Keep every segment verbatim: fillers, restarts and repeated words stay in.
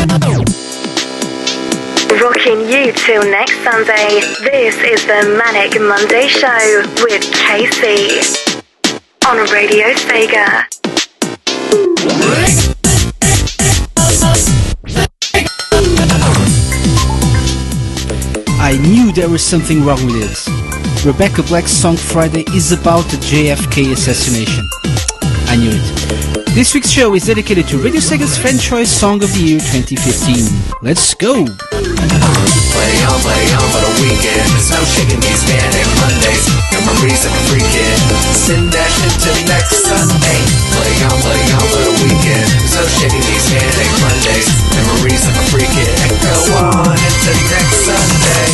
Rocking you till next Sunday. This is the Manic Monday Show with Casey on Radio Sega. I knew there was something wrong with it. Rebecca Black's song Friday is about the J F K assassination. I knew it. This week's show is dedicated to Radio Sega's Fan Choice Song of the Year twenty fifteen. Let's go! Play on, play on for the weekend. There's no shaking these manic Mondays. Memories of a free kid. Send that shit to next Sunday. Play on, play on for the weekend. There's no shaking these manic Mondays. Memories of a free kid. And go on into next Sunday.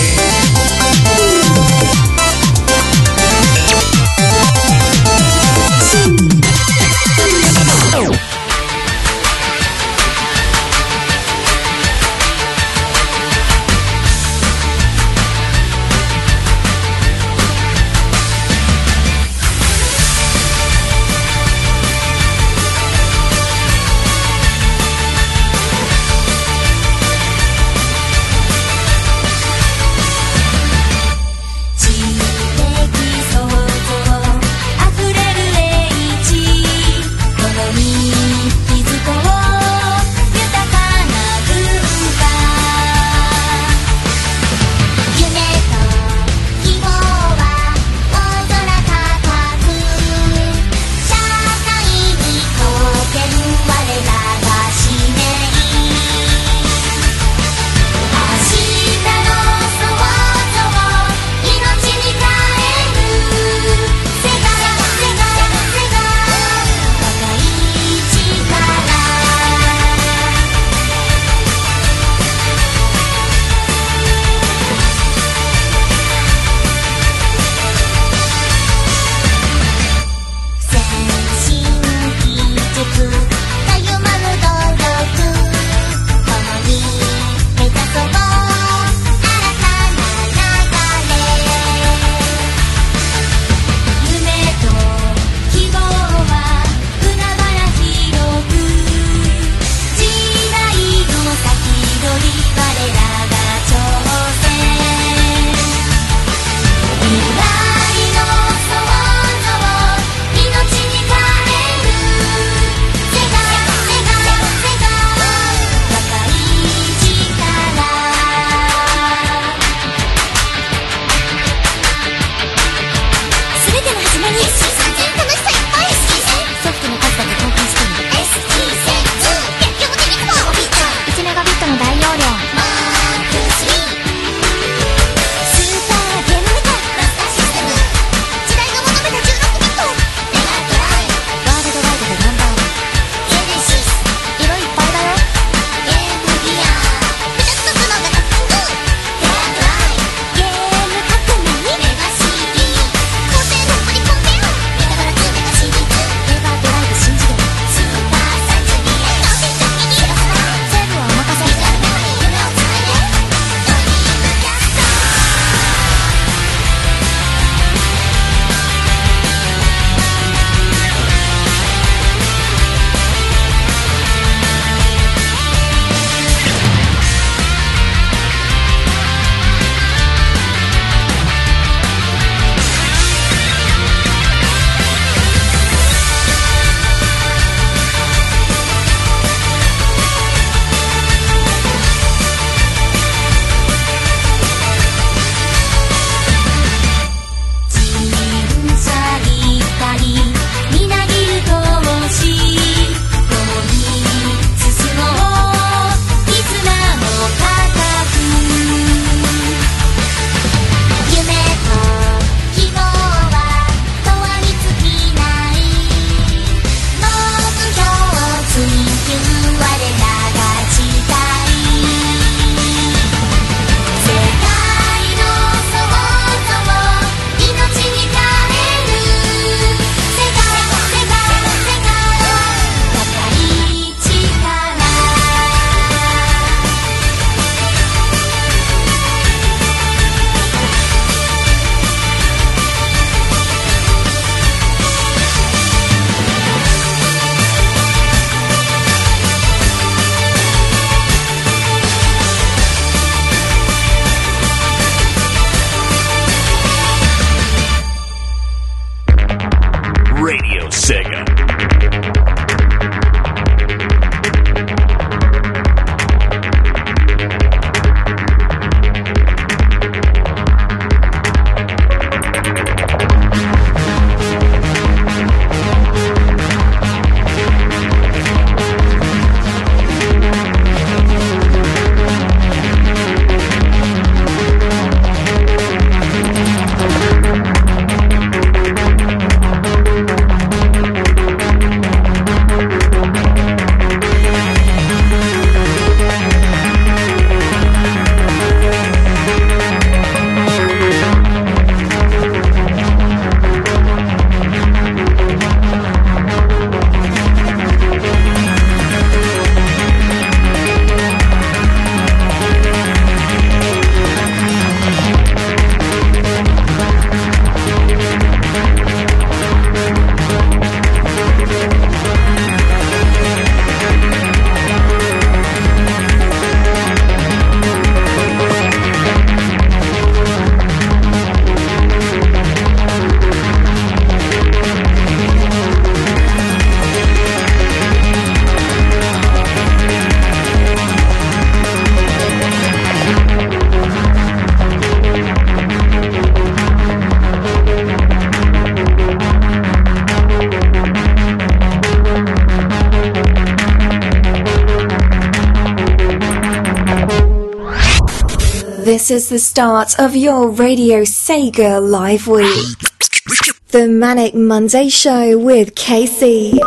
This is the start of your Radio Sega Live Week. The Manic Monday Show with K C.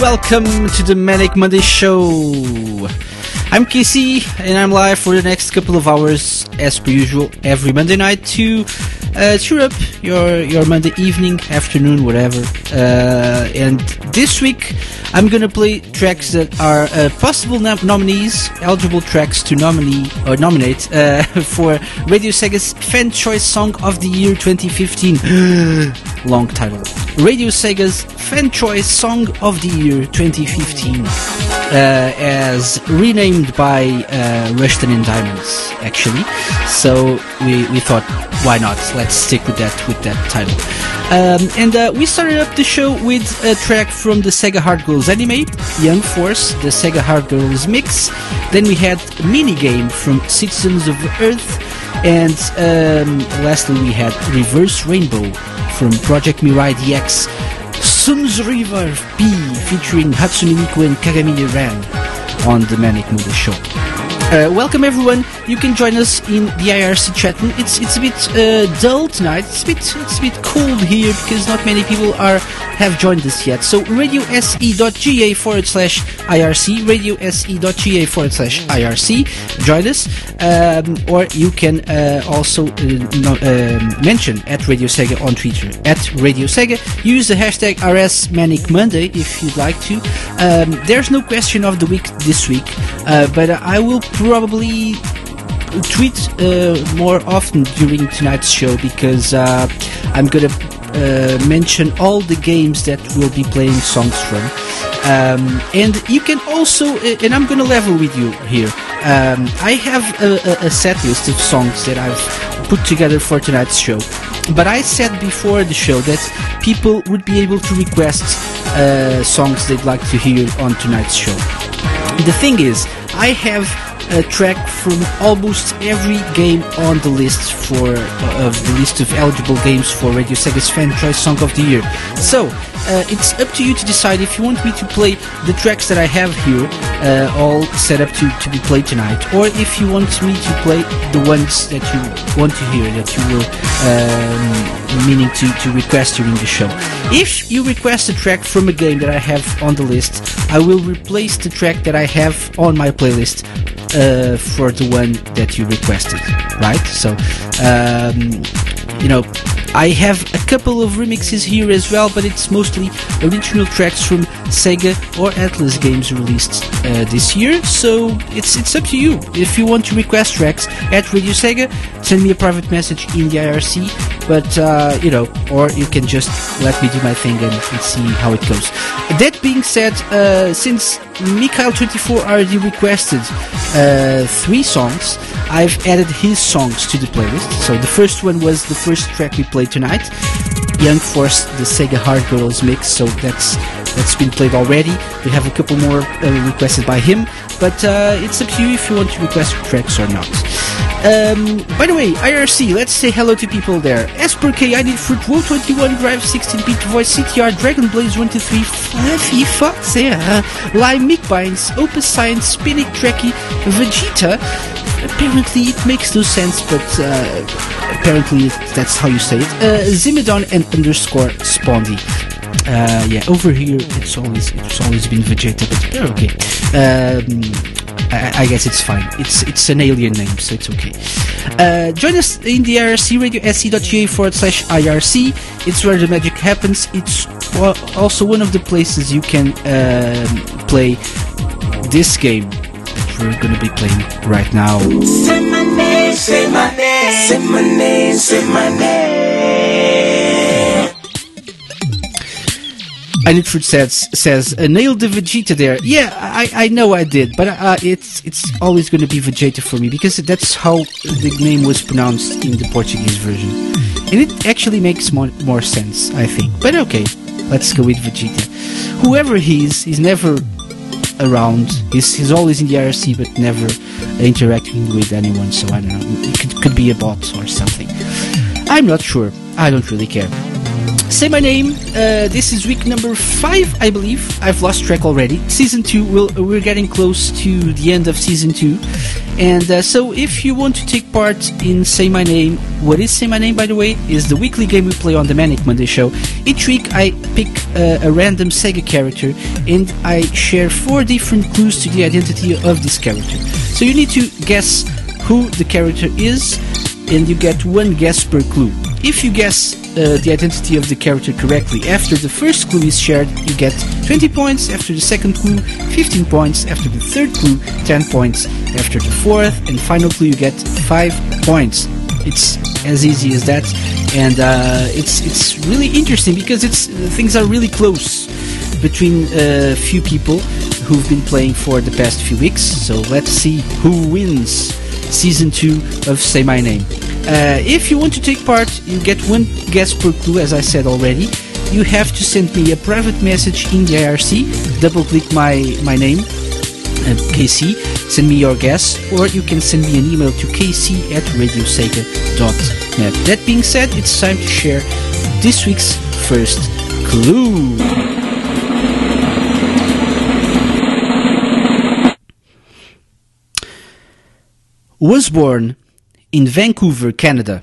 welcome to the Manic Monday Show. I'm Casey, and I'm live for the next couple of hours, as per usual, every Monday night to uh, cheer up your your Monday evening, afternoon, whatever. Uh, and this week, I'm gonna play tracks that are uh, possible nom- nominees, eligible tracks to nominee or nominate uh, for Radio Sega's Fan Choice Song of the Year twenty fifteen. Long title. Radio Sega's Fan Choice Song of the Year twenty fifteen, uh, as renamed by uh, Rushton and Diamonds, actually. So we, we thought, why not? Let's stick with that with that title. Um, and uh, we started up the show with a track from the Sega Hard Girls anime, Young Force, the Sega Hard Girls mix. Then we had a minigame from Citizens of Earth, and um, lastly we had Reverse Rainbow from Project Mirai D X, Sun's River P featuring Hatsune Miku and Kagami Ran on the Manic Monday Show. Uh, welcome everyone. You can join us in the I R C chat. It's it's a bit uh, dull tonight. It's a bit it's a bit cold here because not many people are have joined us yet. So radiose.ga forward slash IRC, radiose.ga forward slash IRC. Join us, um, or you can uh, also uh, no, uh, mention at Radio Sega on Twitter at Radio Sega. Use the hashtag R S Manic Monday if you'd like to. Um, there's no question of the week this week, uh, but I will probably tweet uh, more often during tonight's show because uh, I'm gonna uh, mention all the games that we'll be playing songs from, um, and you can also uh, and I'm gonna level with you here. um, I have a, a set list of songs that I've put together for tonight's show, but I said before the show that people would be able to request uh, songs they'd like to hear on tonight's show. The thing is, I have a track from almost every game on the list for uh, of the list of eligible games for Radio Sega's Fan Choice Song of the Year. So uh, it's up to you to decide if you want me to play the tracks that I have here, uh, all set up to, to be played tonight, or if you want me to play the ones that you want to hear, that you were um, meaning to, to request during the show. If you request a track from a game that I have on the list, I will replace the track that I have on my playlist Uh, for the one that you requested, right? So, um, you know, I have a couple of remixes here as well, but it's mostly original tracks from Sega or Atlas games released uh, this year. So it's it's up to you. If you want to request tracks at Radio Sega, send me a private message in the I R C. But uh, you know, or you can just let me do my thing and, and see how it goes. That being said, uh, since Mikhail twenty-four already requested uh, three songs, I've added his songs to the playlist. So the first one was the first track we played tonight, Young Force, the Sega Hard Girls mix. So that's that's been played already. We have a couple more uh, requested by him, but uh, it's up to you if you want to request tracks or not. Um, by the way, I R C, let's say hello to people there. Esper K, I Need Fruit, Woe twenty-one, Drive sixteen-bit, Voice C T R, Dragon Blaze one two three, Fluffy Fox, yeah, Lime Mick Bynes, Opus Science, Spinning Trekkie, Vegeta. Apparently it makes no sense, but uh, apparently that's how you say it. Uh, Zimidon and underscore Spondy. Uh, yeah, over here it's always it's always been Vegeta, but they're okay. Um, I, I guess it's fine. It's it's an alien name, so it's okay. Uh, join us in the I R C, radiose.ga forward slash IRC. It's where the magic happens. It's also one of the places you can um, play this game that we're going to be playing right now. Say my name, say my name, say my name, say my name. I Need Fruit says, says uh, nailed the Vegeta there. Yeah, I, I know I did, but uh, it's it's always going to be Vegeta for me because that's how the name was pronounced in the Portuguese version, and it actually makes more more sense, I think. But okay, let's go with Vegeta. Whoever he is, he's never around. He's he's always in the I R C, but never interacting with anyone. So I don't know. It could could be a bot or something. I'm not sure. I don't really care. Say my name. Uh, this is week number five, I believe. I've lost track already. Season two. We'll, we're getting close to the end of season two, And uh, so if you want to take part in Say My Name, what is Say My Name, by the way, is the weekly game we play on the Manic Monday show. Each week I pick uh, a random Sega character and I share four different clues to the identity of this character. So you need to guess who the character is, and you get one guess per clue. If you guess uh, the identity of the character correctly after the first clue is shared, you get twenty points. After the second clue, fifteen points. After the third clue, ten points. After the fourth and final clue, you get five points. It's as easy as that, and uh, it's it's really interesting because it's things are really close between a uh, few people who've been playing for the past few weeks. So let's see who wins Season two of Say My Name. Uh, if you want to take part, you get one guess per clue, as I said already. You have to send me a private message in the I R C, double click my, my name, uh, K C, send me your guess, or you can send me an email to k c at radio sega dot net. That being said, it's time to share this week's first clue. Was born in Vancouver, Canada.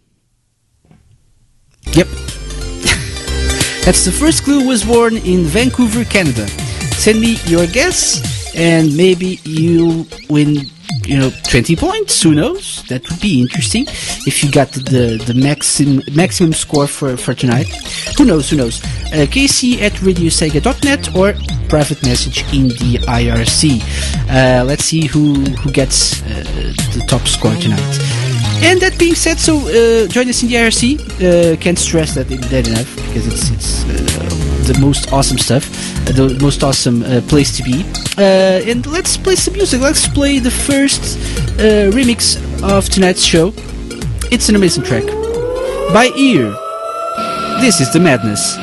Yep. That's the first clue. Was born in Vancouver, Canada. Send me your guess, and maybe you'll win, you know, twenty points. Who knows? That would be interesting if you got the the maximum maximum score for, for tonight. Who knows? Who knows? Uh, K C at radio sega dot net or private message in the I R C. Uh, let's see who who gets uh, the top score tonight. And that being said, so uh, join us in the I R C. Uh, can't stress that that enough because it's it's uh, the most awesome stuff, uh, the most awesome uh, place to be. Uh, and let's play some music. Let's play the first uh, remix of tonight's show. It's an amazing track by Ear. This is The Madness.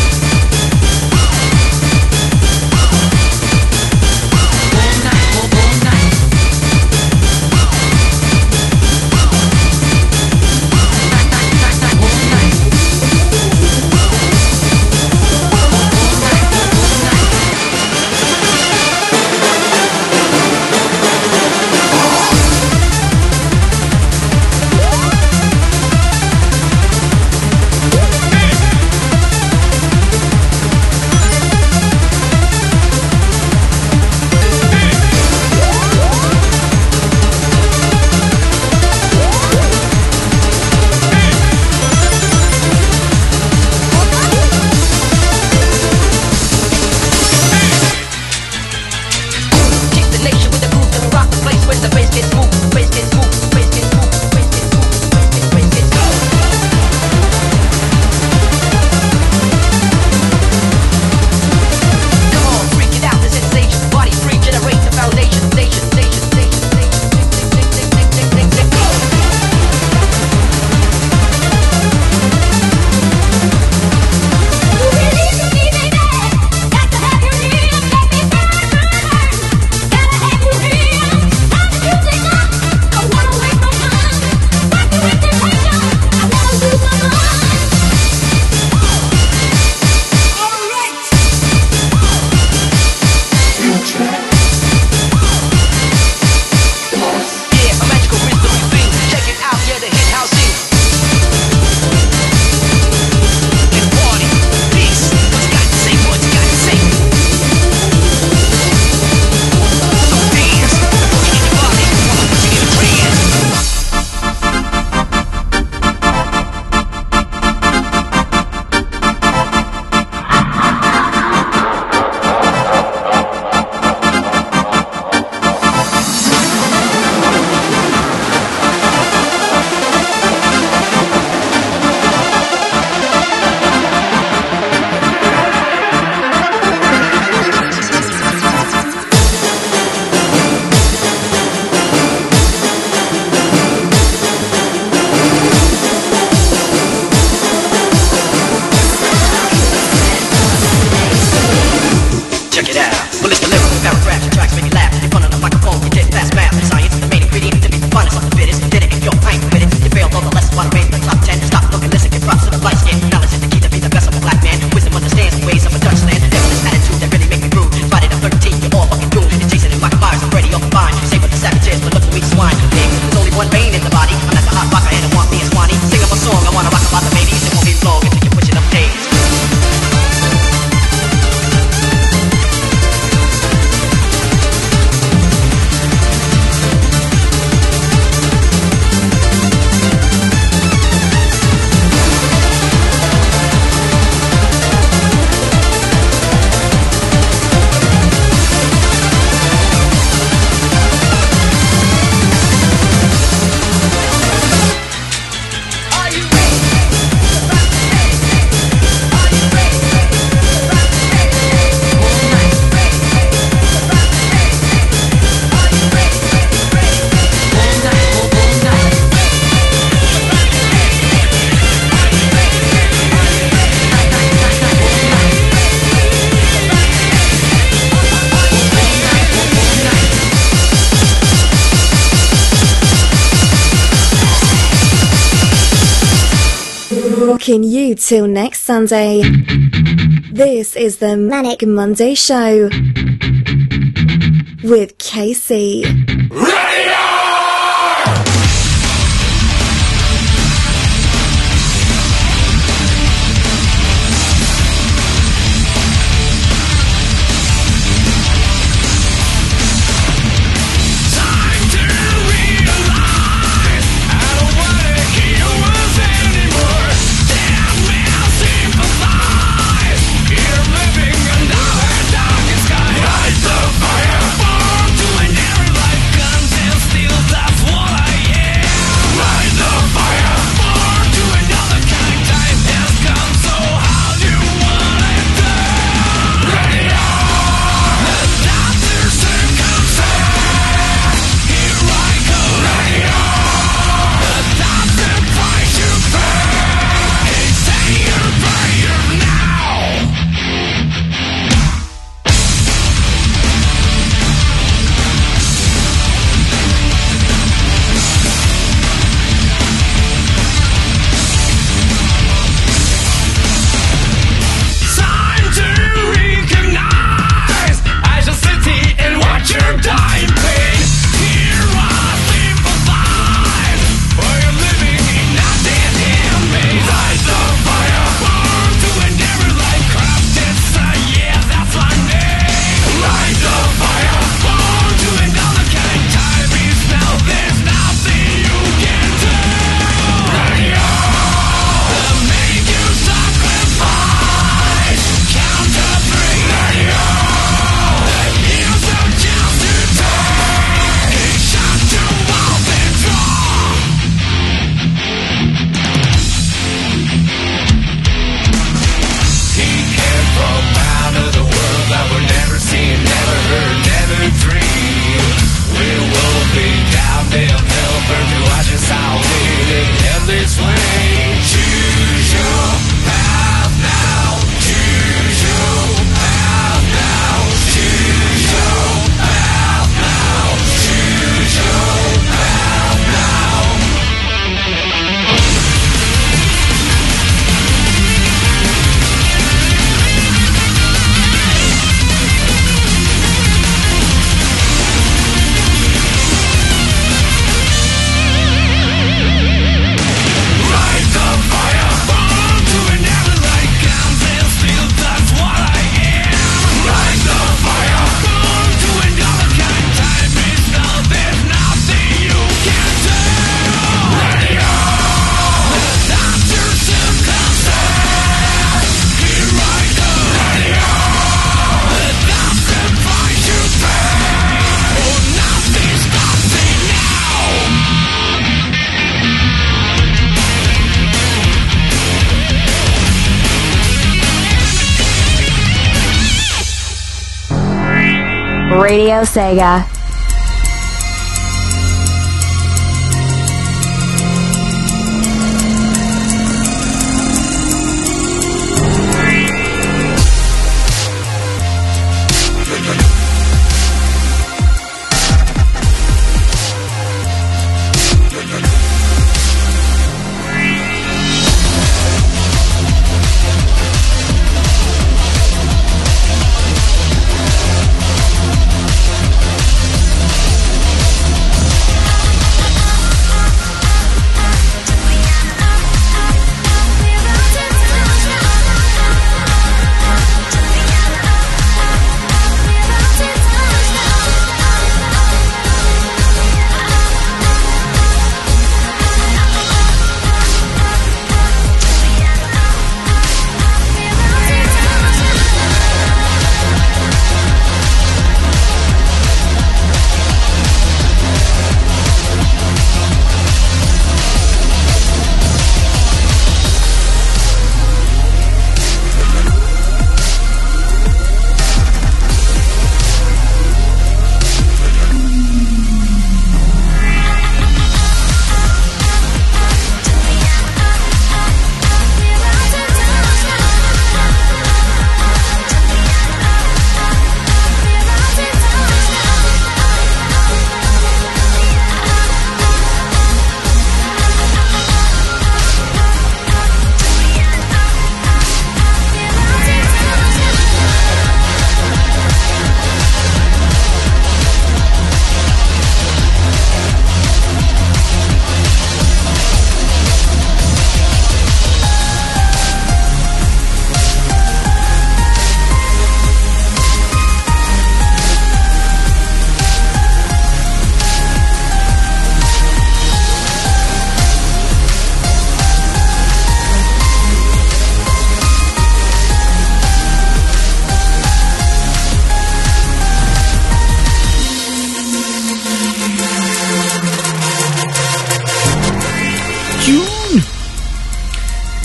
All night, all rocking you till next Sunday. This is the Manic Monday Show with Casey. Radio Sega.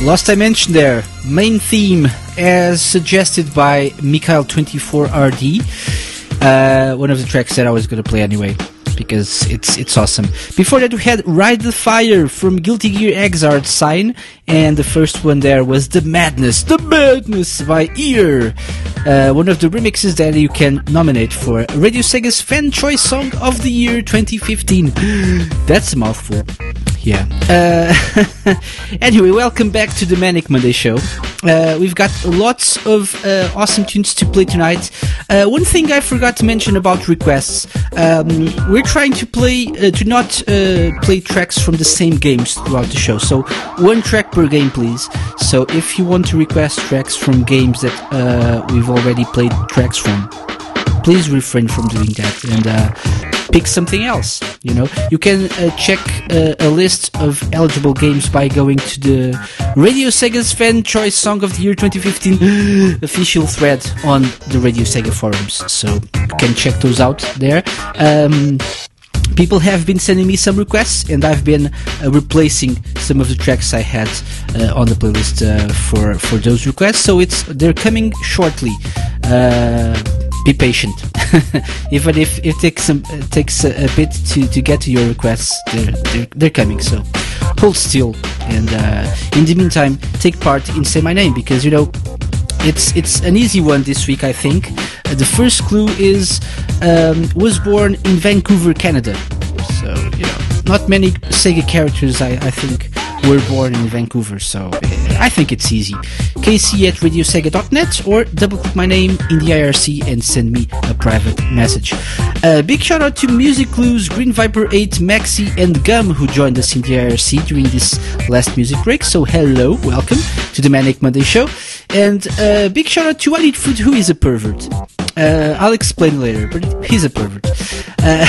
Lost Dimension there, main theme as suggested by Mikhail twenty-four R D. Uh, one of the tracks that I was going to play anyway, because it's it's awesome. Before that we had Ride the Fire from Guilty Gear Xrd Sign, and the first one there was The Madness, The Madness by Ear. Uh, one of the remixes that you can nominate for Radio Sega's Fan Choice Song of the Year twenty fifteen. That's a mouthful. Yeah. Uh, anyway, welcome back to the Manic Monday Show. Uh, we've got lots of uh, awesome tunes to play tonight. Uh, one thing I forgot to mention about requests. Um, we're trying to play, uh, to not uh, play tracks from the same games throughout the show. So, one track per game, please. So, if you want to request tracks from games that uh, we've already played tracks from, please refrain from doing that and uh, pick something else. You know, you can uh, check uh, a list of eligible games by going to the Radio Sega's Fan Choice Song of the Year twenty fifteen official thread on the Radio Sega forums. So you can check those out there. Um, People have been sending me some requests, and I've been uh, replacing some of the tracks I had uh, on the playlist uh, for for those requests. So it's they're coming shortly. Uh, be patient, even if it takes some uh, takes a, a bit to, to get to your requests. They're they're, they're coming. So hold still, and uh, in the meantime, take part in Say My Name, because you know. It's it's an easy one this week, I think. Uh, the first clue is um, was born in Vancouver, Canada. So you know, not many Sega characters, I, I think, were born in Vancouver. So uh, I think it's easy. K C at radio sega dot net, or double click my name in the I R C and send me a private message. Uh, big shout out to Music Clues, Green Viper eight, Maxi, and Gum, who joined us in the I R C during this last music break. So hello, welcome to the Manic Monday Show. And uh, big shout out to I Need Food, who is a pervert. Uh, I'll explain later, but he's a pervert. Uh,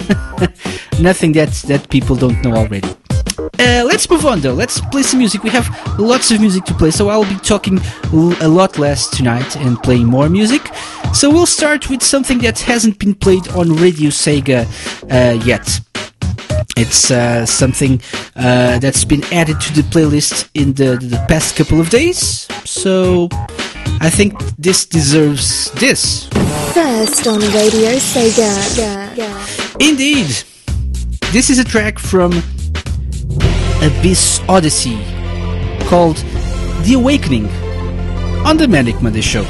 nothing that that people don't know already. Uh, let's move on though. Let's play some music. We have lots of music to play, so I'll be talking l- a lot less tonight and playing more music. So we'll start with something that hasn't been played on Radio Sega uh, yet. It's uh, something uh, that's been added to the playlist in the, the past couple of days. So I think this deserves this. First on Radio Sega. Yeah, yeah. Indeed. This is a track from Abyss Odyssey called The Awakening on the Manic Monday Show.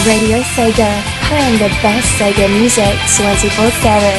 Radio Sega, playing the best Sega music twenty-four seven.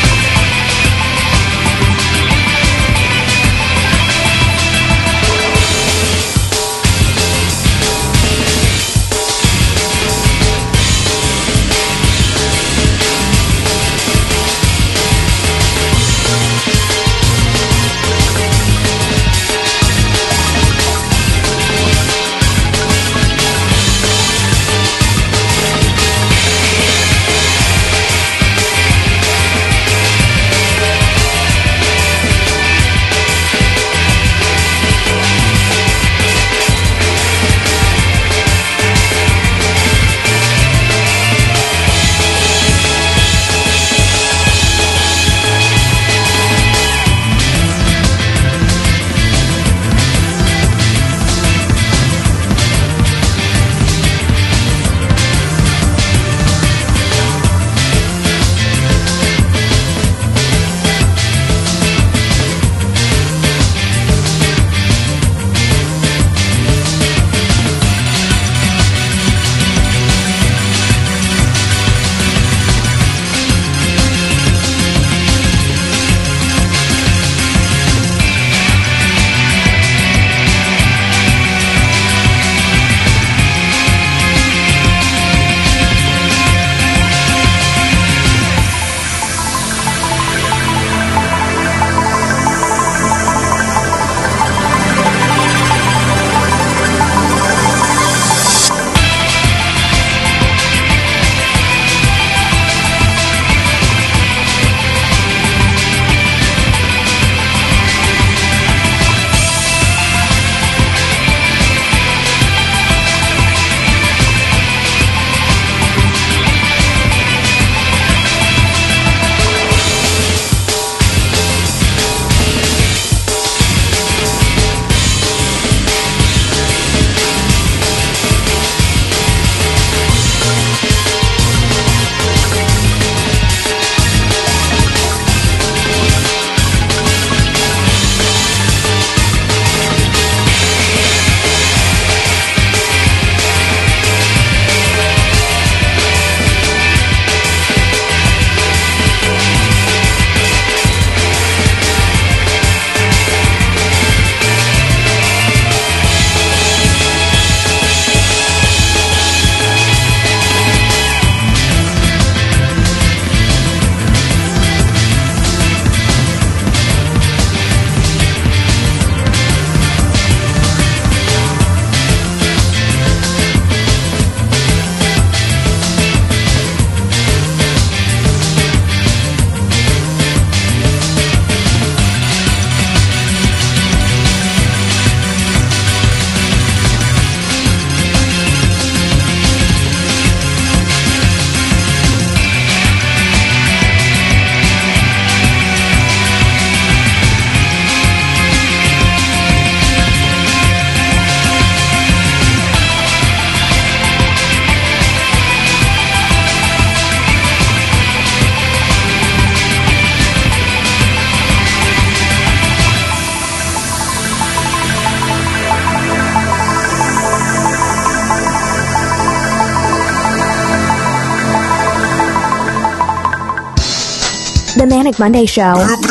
The Manic Monday Show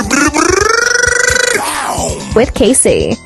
with Casey.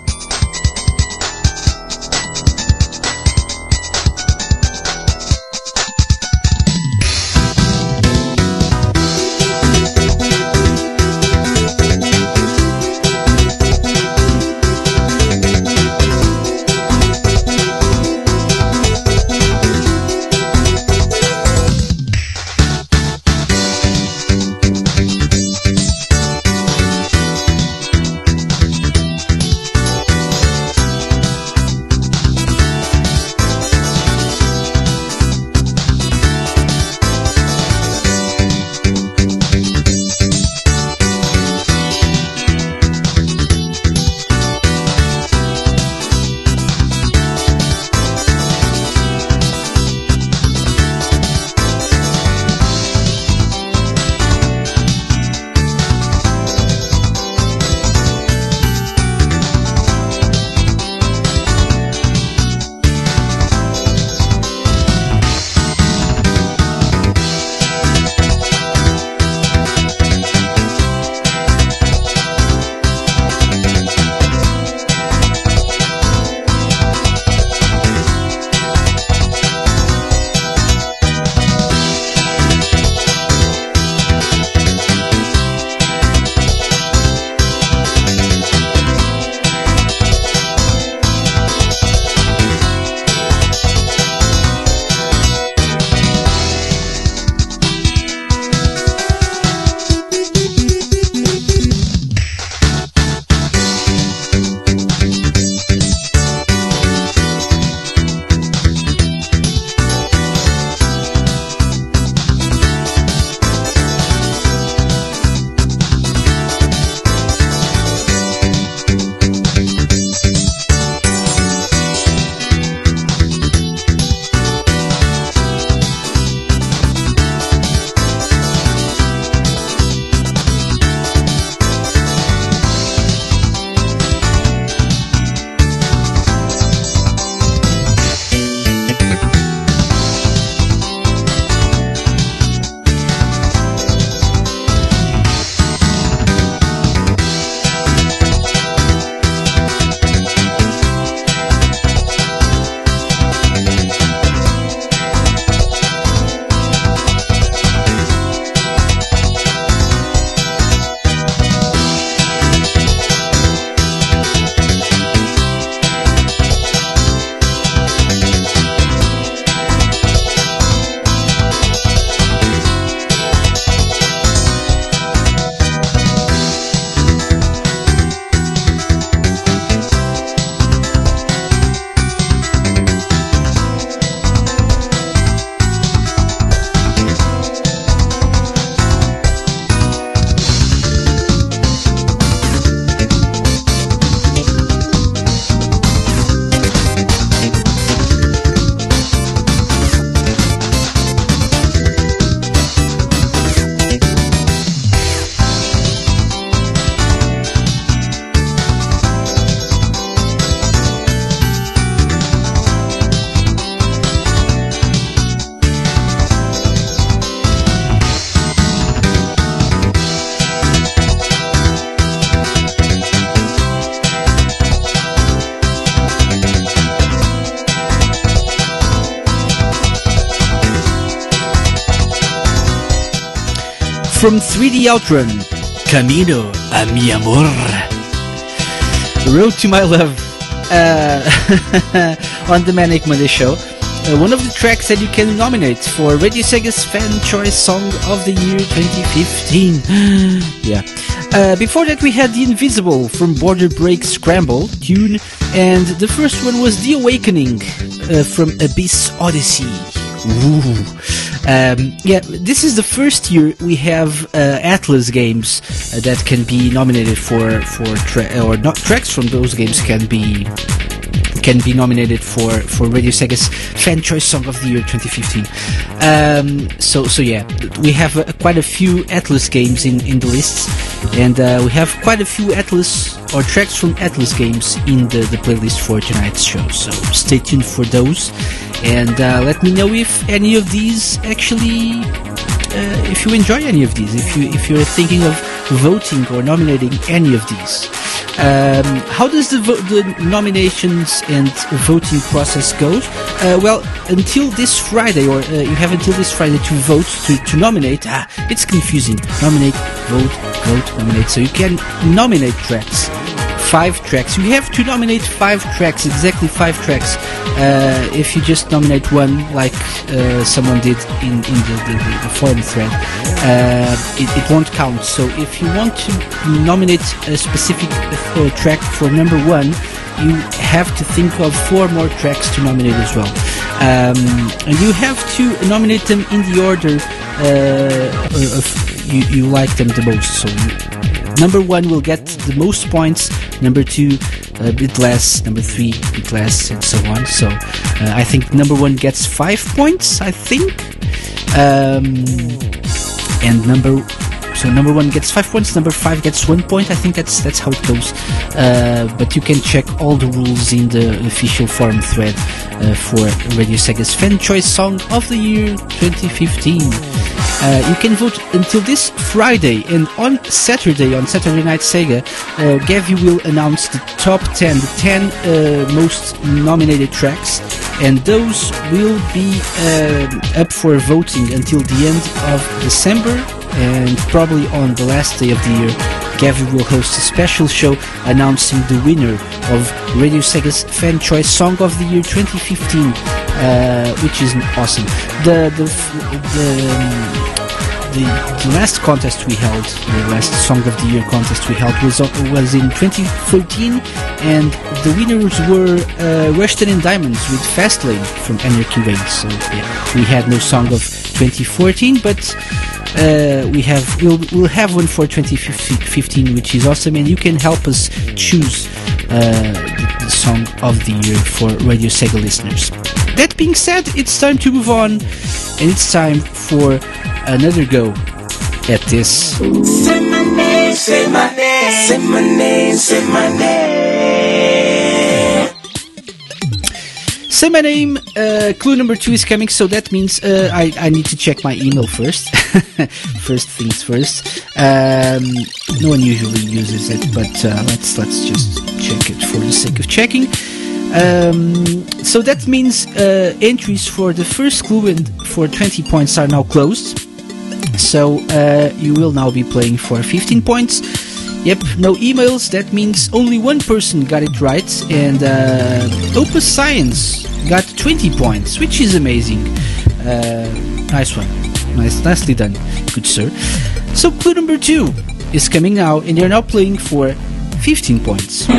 From three D Outrun, Camino a mi amor. Road to My Love, uh, on the Manic Monday Show. Uh, one of the tracks that you can nominate for Radio Sega's Fan Choice Song of the Year twenty fifteen. Yeah. Uh, before that we had The Invisible from Border Break Scramble tune, and the first one was The Awakening uh, from Abyss Odyssey. Ooh. Um, yeah, this is the first year we have uh, Atlas games uh, that can be nominated for for tra- or not tracks from those games can be can be nominated for, for Radio Sega's Fan Choice Song of the Year twenty fifteen. Um, so so yeah, we have uh, quite a few Atlas games in, in the lists, and uh, we have quite a few Atlas or tracks from Atlas games in the, the playlist for tonight's show. So stay tuned for those. And uh, let me know if any of these actually, uh, if you enjoy any of these, if you if you're thinking of voting or nominating any of these. Um, how does the, vo- the nominations and voting process go? Uh, well, until this Friday, or uh, you have until this Friday to vote, to, to nominate. Ah, it's confusing. Nominate, vote, vote, nominate. So you can nominate tracks. Five tracks. You have to nominate five tracks, exactly five tracks. Uh, if you just nominate one, like uh, someone did in, in the, the, the forum thread, uh, it, it won't count. So if you want to nominate a specific uh, track for number one, you have to think of four more tracks to nominate as well. Um, and you have to nominate them in the order uh, of you, you like them the most. So you, number one will get the most points, number two a bit less, number three a bit less, and so on. So uh, I think number one gets five points, I think. Um, and number so number one gets five points, number five gets one point. I think that's that's how it goes. Uh, but you can check all the rules in the official forum thread uh, for Radio Sega's Fan Choice Song of the Year twenty fifteen. Uh, you can vote until this Friday, and on Saturday, on Saturday Night Sega, uh, Gavi will announce the top ten, the ten uh, most nominated tracks, and those will be uh, up for voting until the end of December, and probably on the last day of the year, Gavi will host a special show announcing the winner of Radio Sega's Fan Choice Song of the Year twenty fifteen, uh, which is awesome. The the the, um, the the last contest we held, the last Song of the Year contest we held was was in twenty thirteen, and the winners were uh, Rushton and Diamonds with Fastlane from Anarchy Reigns. So yeah, we had no Song of twenty fourteen, but Uh, we have we'll we'll have one for twenty fifteen, which is awesome, and you can help us choose uh, the, the song of the year for Radio Sega listeners. That being said, it's time to move on, and it's time for another go at this. Say my name, say my name, say my name, say my name. Say my name, uh, clue number two is coming, so that means uh, I, I need to check my email first. First things first. Um, no one usually uses it, but uh, let's let's just check it for the sake of checking. Um, so that means uh, entries for the first clue and for twenty points are now closed. So uh, you will now be playing for fifteen points. Yep, no emails. That means only one person got it right, and uh, Opus Science got twenty points, which is amazing. Uh, nice one. Nice, nicely done. Good sir. So clue number two is coming now, and they're now playing for fifteen points.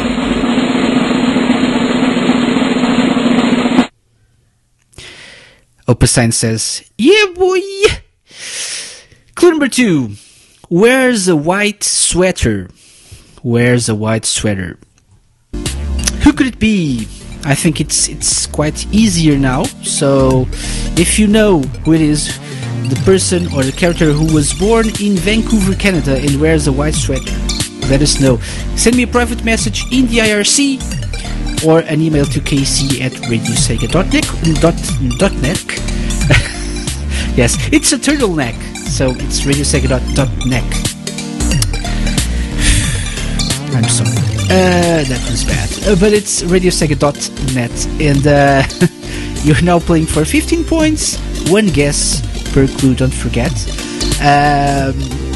Opus Science says, yeah boy! Clue number two. Wears a white sweater. Wears a white sweater. Who could it be? I think it's it's quite easier now. So, if you know who it is, the person or the character who was born in Vancouver, Canada, and wears a white sweater, let us know. Send me a private message in the I R C or an email to kc at radiosega dot net. Yes, it's a turtleneck. So it's radiosega dot net. I'm sorry. Uh, that was bad. Uh, but it's radiosega dot net. And uh, you're now playing for fifteen points. One guess per clue, don't forget. Um,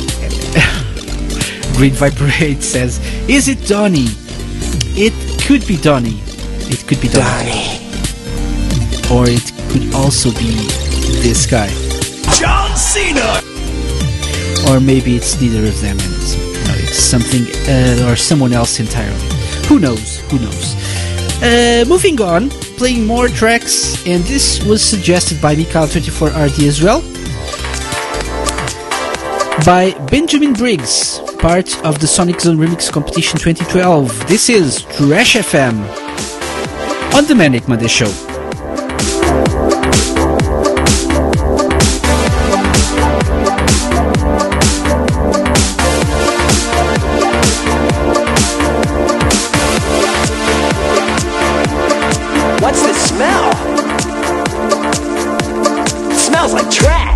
Green Viper eight says, is it Donny? It could be Donny. It could be Donny. Donny. Or it could also be this guy. John Cena! Or maybe it's neither of them and it's, no, it's something uh, or someone else entirely. Who knows? Who knows? Uh, moving on, playing more tracks, and this was suggested by Mikhail twenty-four R D as well. By Benjamin Briggs, part of the Sonic Zone Remix Competition twenty twelve. This is Trash F M on the Manic Monday Show. What's the smell? It smells like trash.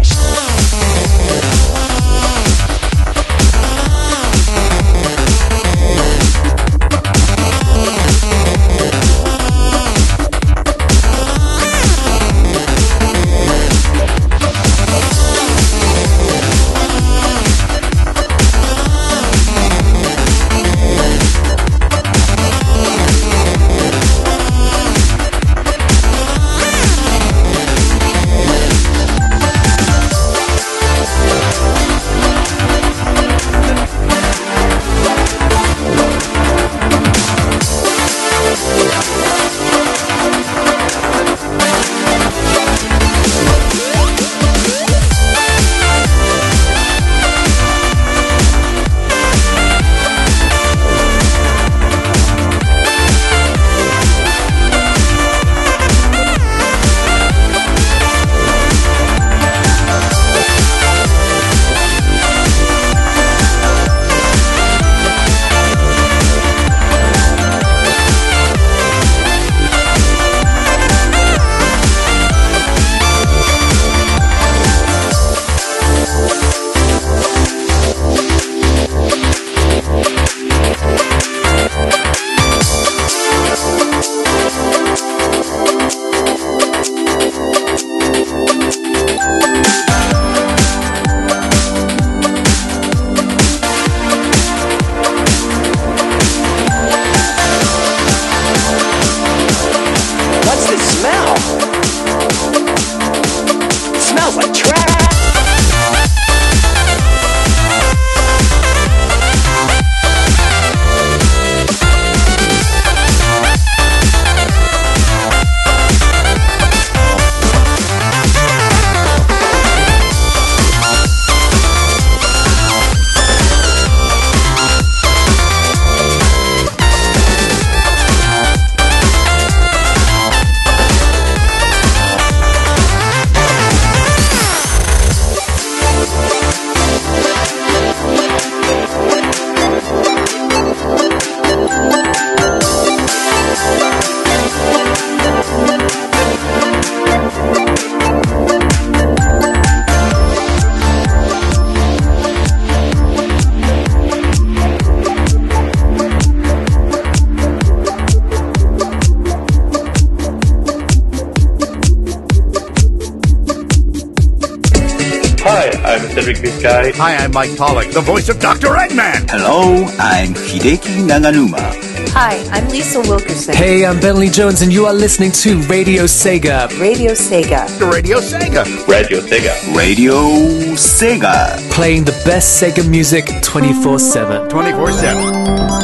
This guy. Hi, I'm Mike Pollock, the voice of Doctor Eggman. Hello, I'm Hideki Naganuma. Hi, I'm Lisa Wilkerson. Hey, I'm Bentley Jones, and you are listening to Radio Sega. Radio Sega. Radio Sega. Radio Sega. Radio Sega. Playing the best Sega music twenty-four seven. twenty-four seven.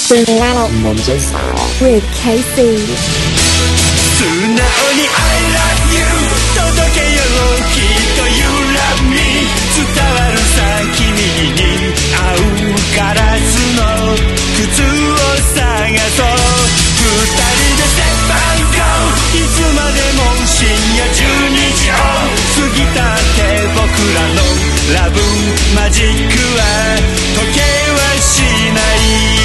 The Manic Monday Show with Casey. 素直に I love you 届けようきっと You love me 伝わるさ君に合うガラスの靴を探そう二人でステップアンドゴーいつまでも深夜じゅうにじを過ぎたって僕らのラブマジックは時計はしない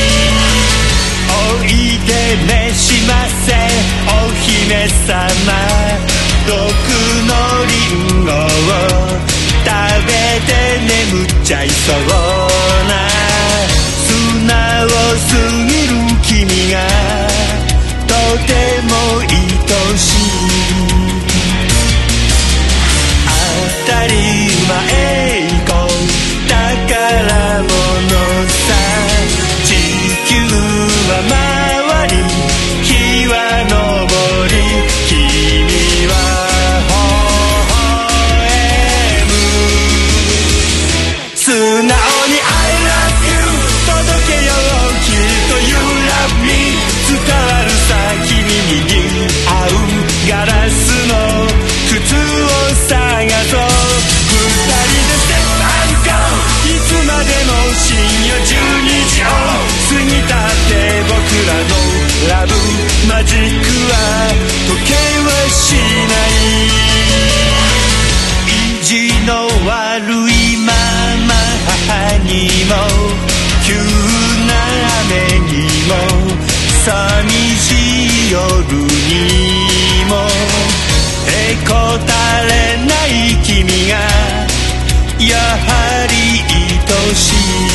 おいで召しませお姫様毒のリンゴを食べて眠っちゃいそうな素直すぎる君がとても愛しい当たり前以降宝物さ地球は回り日は昇り君は微笑む素直に I love you 届けようきっと You love me 伝わるさ君に合うガラスの靴を探そう二人でステップアンドゴーいつまでも深夜じゅうにじを過ぎたって僕らのラブマジックは時計はしない意地の悪いまま母にも急な雨にも寂しい夜にもへこたれない君がやはり愛しい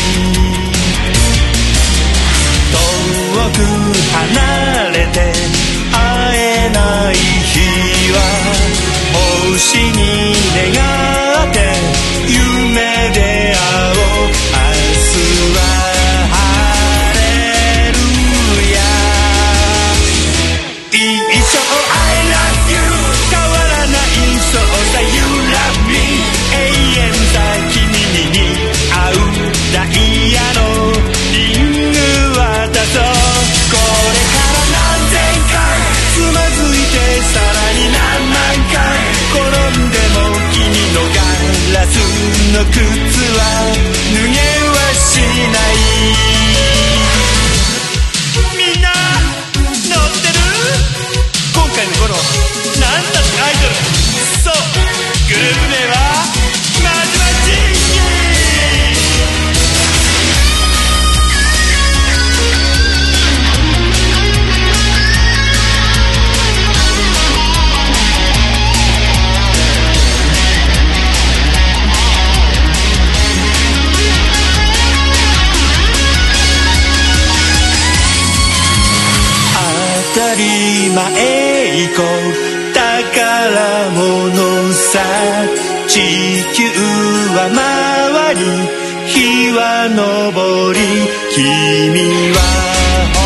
遠く離れて会えない日は星に願って夢で会おう明日は晴れるや一生 I love you 変わらないそうさ You love me 永遠さ君に合うダイヤのリング渡そうこれから何千回つまずいてさらに何万回転んでも君のガラスの靴は脱げはしないみんな乗ってる今回のこのなんだってアイドルそうグループ名はまじまじ当たり前以降宝物さ地球は回り日は昇り君は微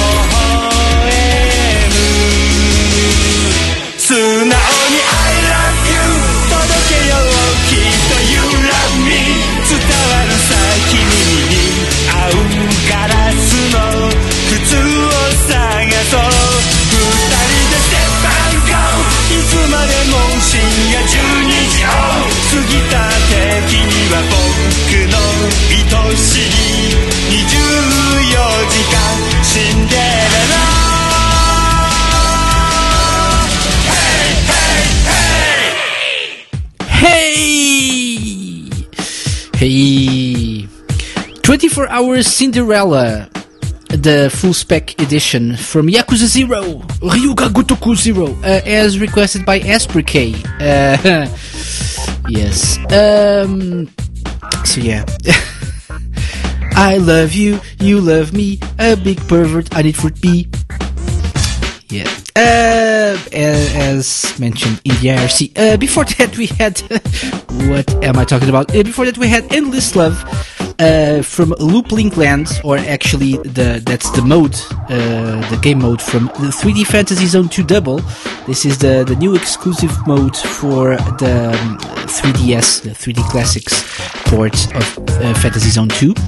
笑む素直に I love you 届けようきっと You love me 伝わるさ君に合うガラスの靴を探そう二人でステップアンドゴーいつまでも深夜じゅうにじを過ぎたって君は僕の愛しいにじゅうよじかんシンデレラ Hey! Hey! twenty-four hours Cinderella, the full spec edition from Yakuza Zero, Ryuga Gotoku Zero, uh, as requested by Asprey. Uh, yes. Um, so yeah. I love you, you love me, a big pervert, I need fruit B. Yeah. Uh, as mentioned in the I R C. Uh, before that we had... what am I talking about? Uh, before that we had Endless Love uh, from Loop Link Land, or actually the that's the mode, uh, the game mode from the three D Fantasy Zone two Double. This is the, the new exclusive mode for the um, three D S, the three D Classics port of uh, Fantasy Zone two.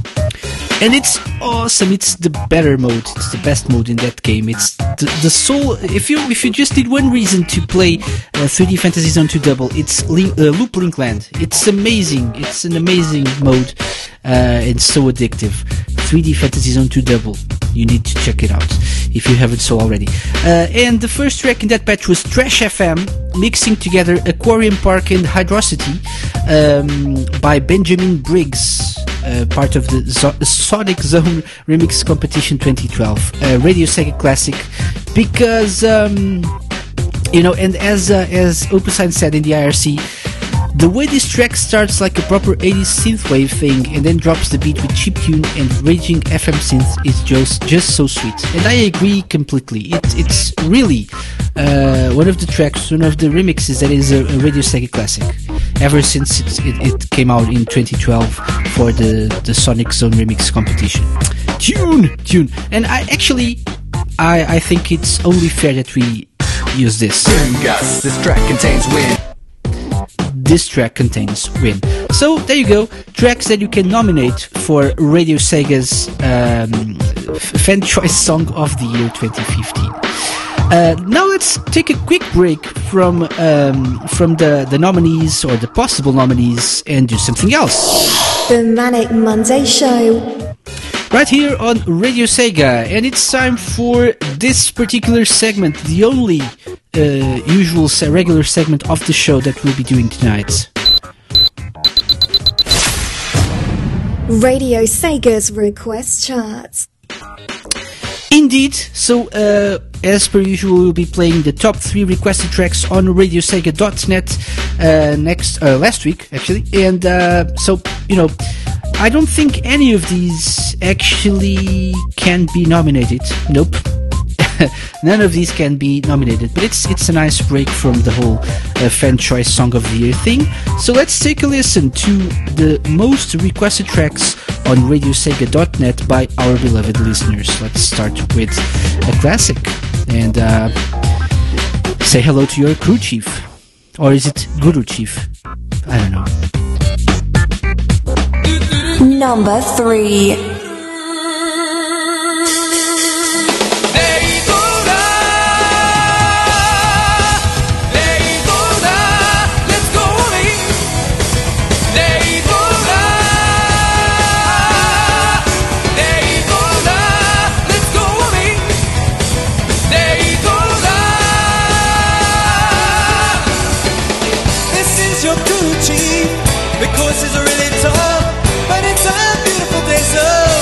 And it's awesome. It's the better mode. It's the best mode in that game. It's the, the soul. If you if you just need one reason to play uh, three D Fantasy Zone two Double, it's Link, uh, Loop Link Land. It's amazing. It's an amazing mode. Uh, and so addictive. three D Fantasy Zone two Double. You need to check it out if you haven't so already. Uh, and the first track in that batch was Trash F M, mixing together Aquarium Park and Hydrocity um, by Benjamin Briggs, uh, part of the Zo- Sonic Zone Remix Competition twenty twelve. Uh, Radio Sega Classic, because, um, you know, and as, uh, as Opusine said in the I R C, the way this track starts like a proper eighties synthwave thing and then drops the beat with chiptune and raging F M synth is just just so sweet. And I agree completely. It, it's really uh, one of the tracks, one of the remixes that is a, a Radio Sega classic. Ever since it, it, it came out in twenty twelve for the, the Sonic Zone Remix competition. Tune! Tune! And I actually, I, I think it's only fair that we use this. Gus, this track contains wind. This track contains Win. So there you go, tracks that you can nominate for Radio Sega's um, Fan Choice Song of the Year twenty fifteen. Uh, now let's take a quick break from um, from the, the nominees or the possible nominees and do something else. The Manic Monday Show. Right here on Radio Sega, and it's time for this particular segment, the only uh, usual se- regular segment of the show that we'll be doing tonight. Radio Sega's Request Charts. Indeed, so uh, as per usual, we'll be playing the top three requested tracks on radio sega dot net uh, next uh, last week, actually, and uh, so you know. I don't think any of these actually can be nominated. Nope. None of these can be nominated, but it's it's a nice break from the whole uh, Fan Choice Song of the Year thing. So let's take a listen to the most requested tracks on radio sega dot net by our beloved listeners. Let's start with a classic and uh, say hello to your crew chief. Or is it Guru Chief? I don't know. Number three. Because it's really tough, but it's a beautiful day, so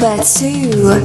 number two.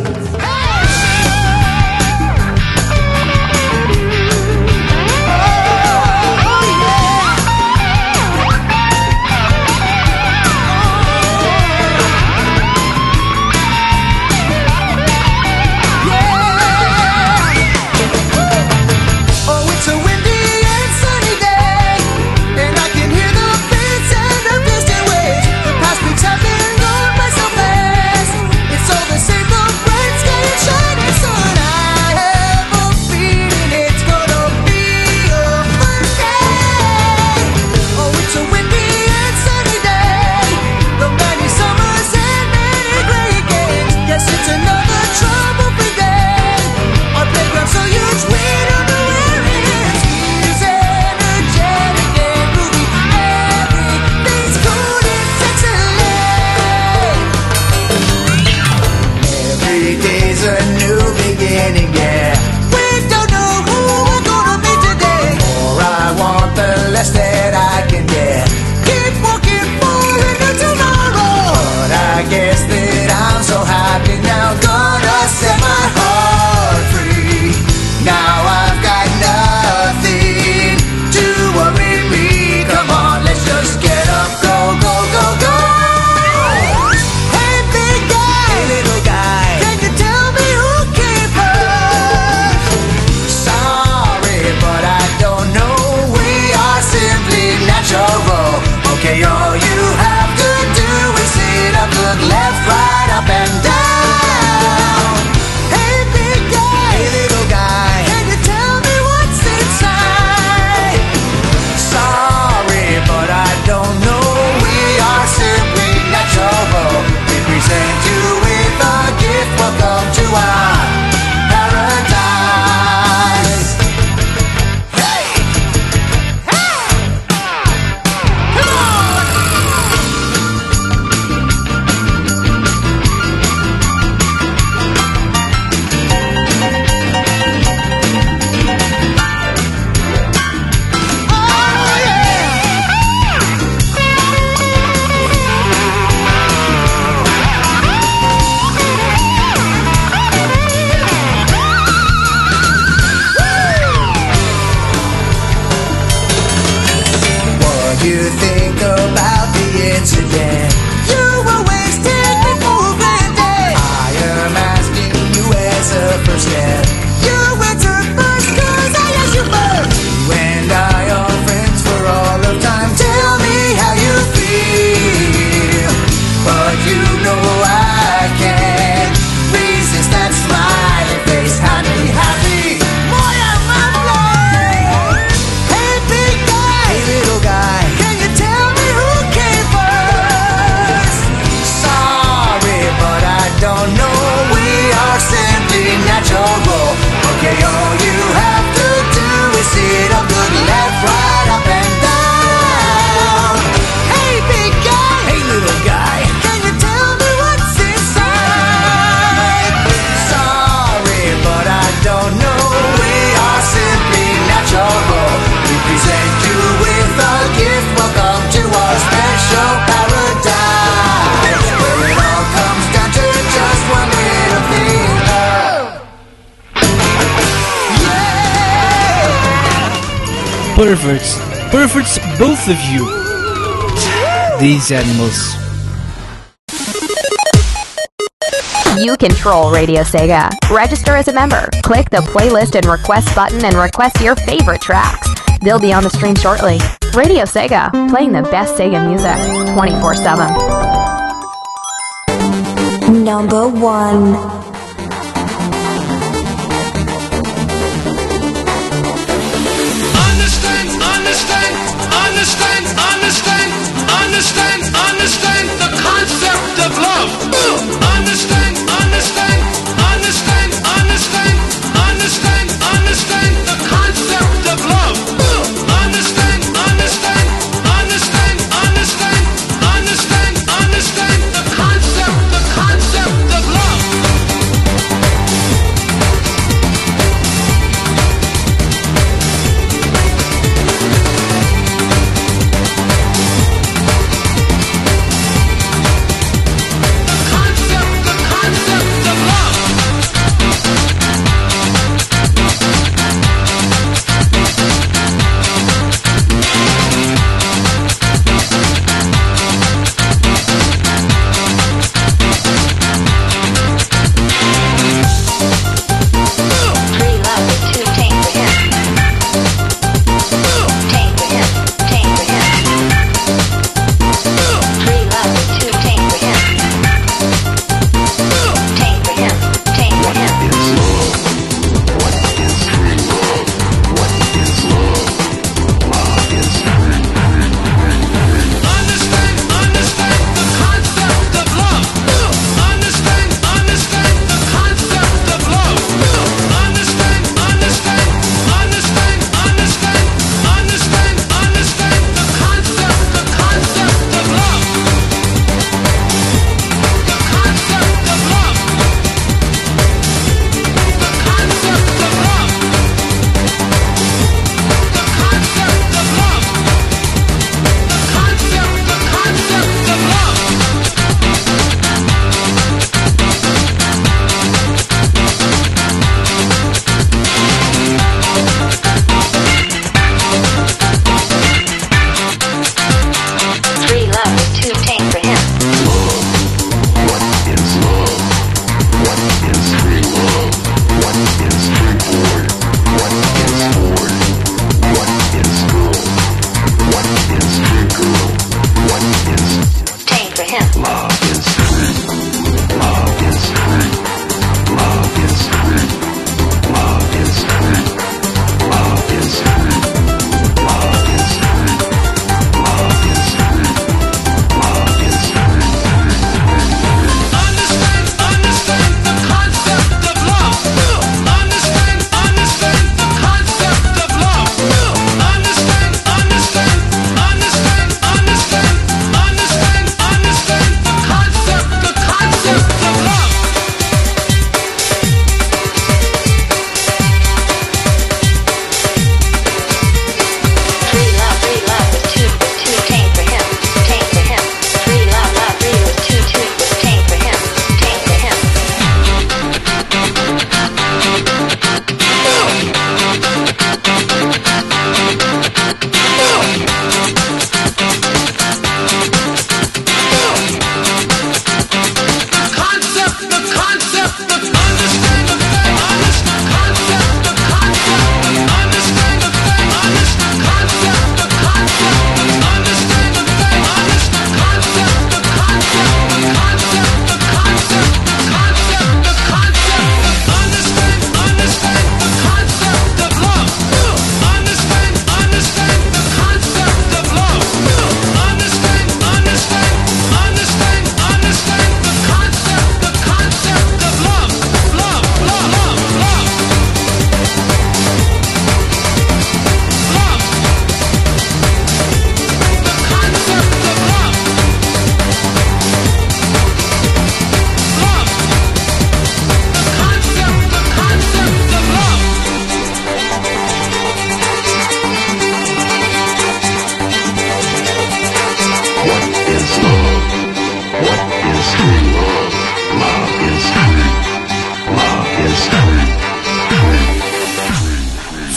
Perverts. Perverts, both of you. These animals. You control Radio Sega. Register as a member. Click the playlist and request button and request your favorite tracks. They'll be on the stream shortly. Radio Sega, playing the best Sega music twenty-four seven. Number one. Understand, understand, understand the concept of love. Understand, understand, understand, understand, understand, understand the concept of love. Understand, understand, understand, understand, understand, understand the concept, the concept of love.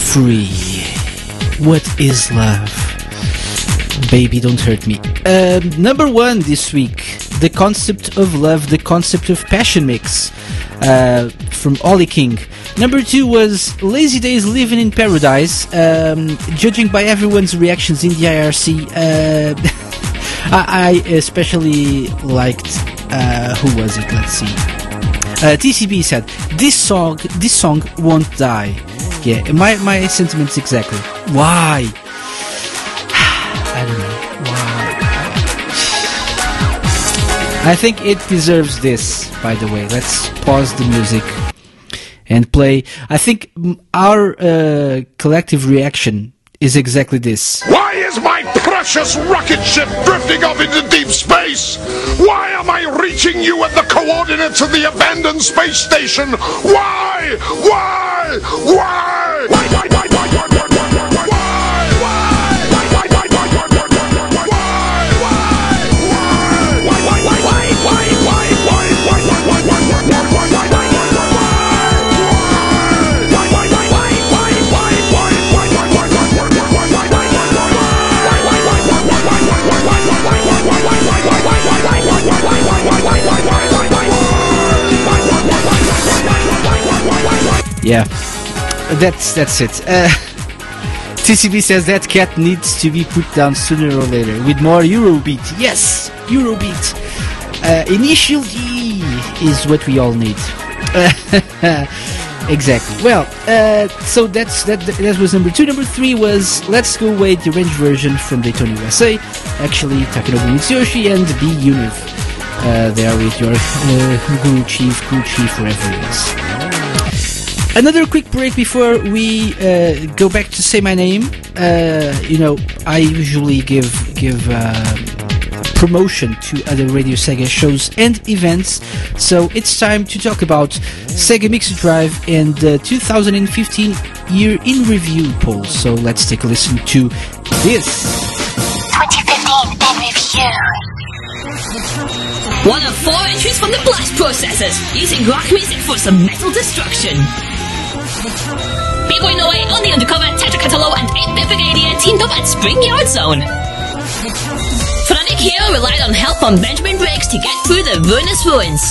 free. What is love? Baby, don't hurt me. Um, number one this week, The Concept of Love, The Concept of Passion mix uh, from Ollie King. Number two was Lazy Days Living in Paradise. Um, judging by everyone's reactions in the I R C, uh, I, I especially liked, uh, who was it? Let's see. Uh, T C B said, this song, this song won't die. Yeah, my, my sentiments exactly. Why? I don't know. Why? I think it deserves this, by the way. Let's pause the music and play. I think our uh, collective reaction is exactly this. Why is my precious rocket ship drifting off into deep space? Why am I reaching you at the coordinates of the abandoned space station? Why? Why? Why? Why? Why? Why? Why? Why? Why? Yeah, that's that's it. Uh, T C B says that cat needs to be put down sooner or later with more Eurobeat. Yes, Eurobeat. Uh, initial D is what we all need. Exactly. Well, uh, so that's that. That was number two. Number three was Let's Go Away, the arranged version from Daytona U S A. Actually, Takanobu Mitsuyoshi and B Unif. Uh, there with your uh, Guru Chief, Guru Chief, wherever it is. Another quick break before we uh, go back to Say My Name. Uh, you know, I usually give give uh, promotion to other Radio Sega shows and events, so it's time to talk about Sega Mixer Drive and the two thousand fifteen Year in Review poll. So let's take a listen to this. twenty fifteen in Review. One of four entries from the Blast Processors, using rock music for some metal destruction. B-Boy Noe, On the Undercover, Tetra Catalog, and eight-Bit Brigadier teamed up at Spring Yard Zone. Frantic Hero relied on help from Benjamin Briggs to get through the ruinous ruins.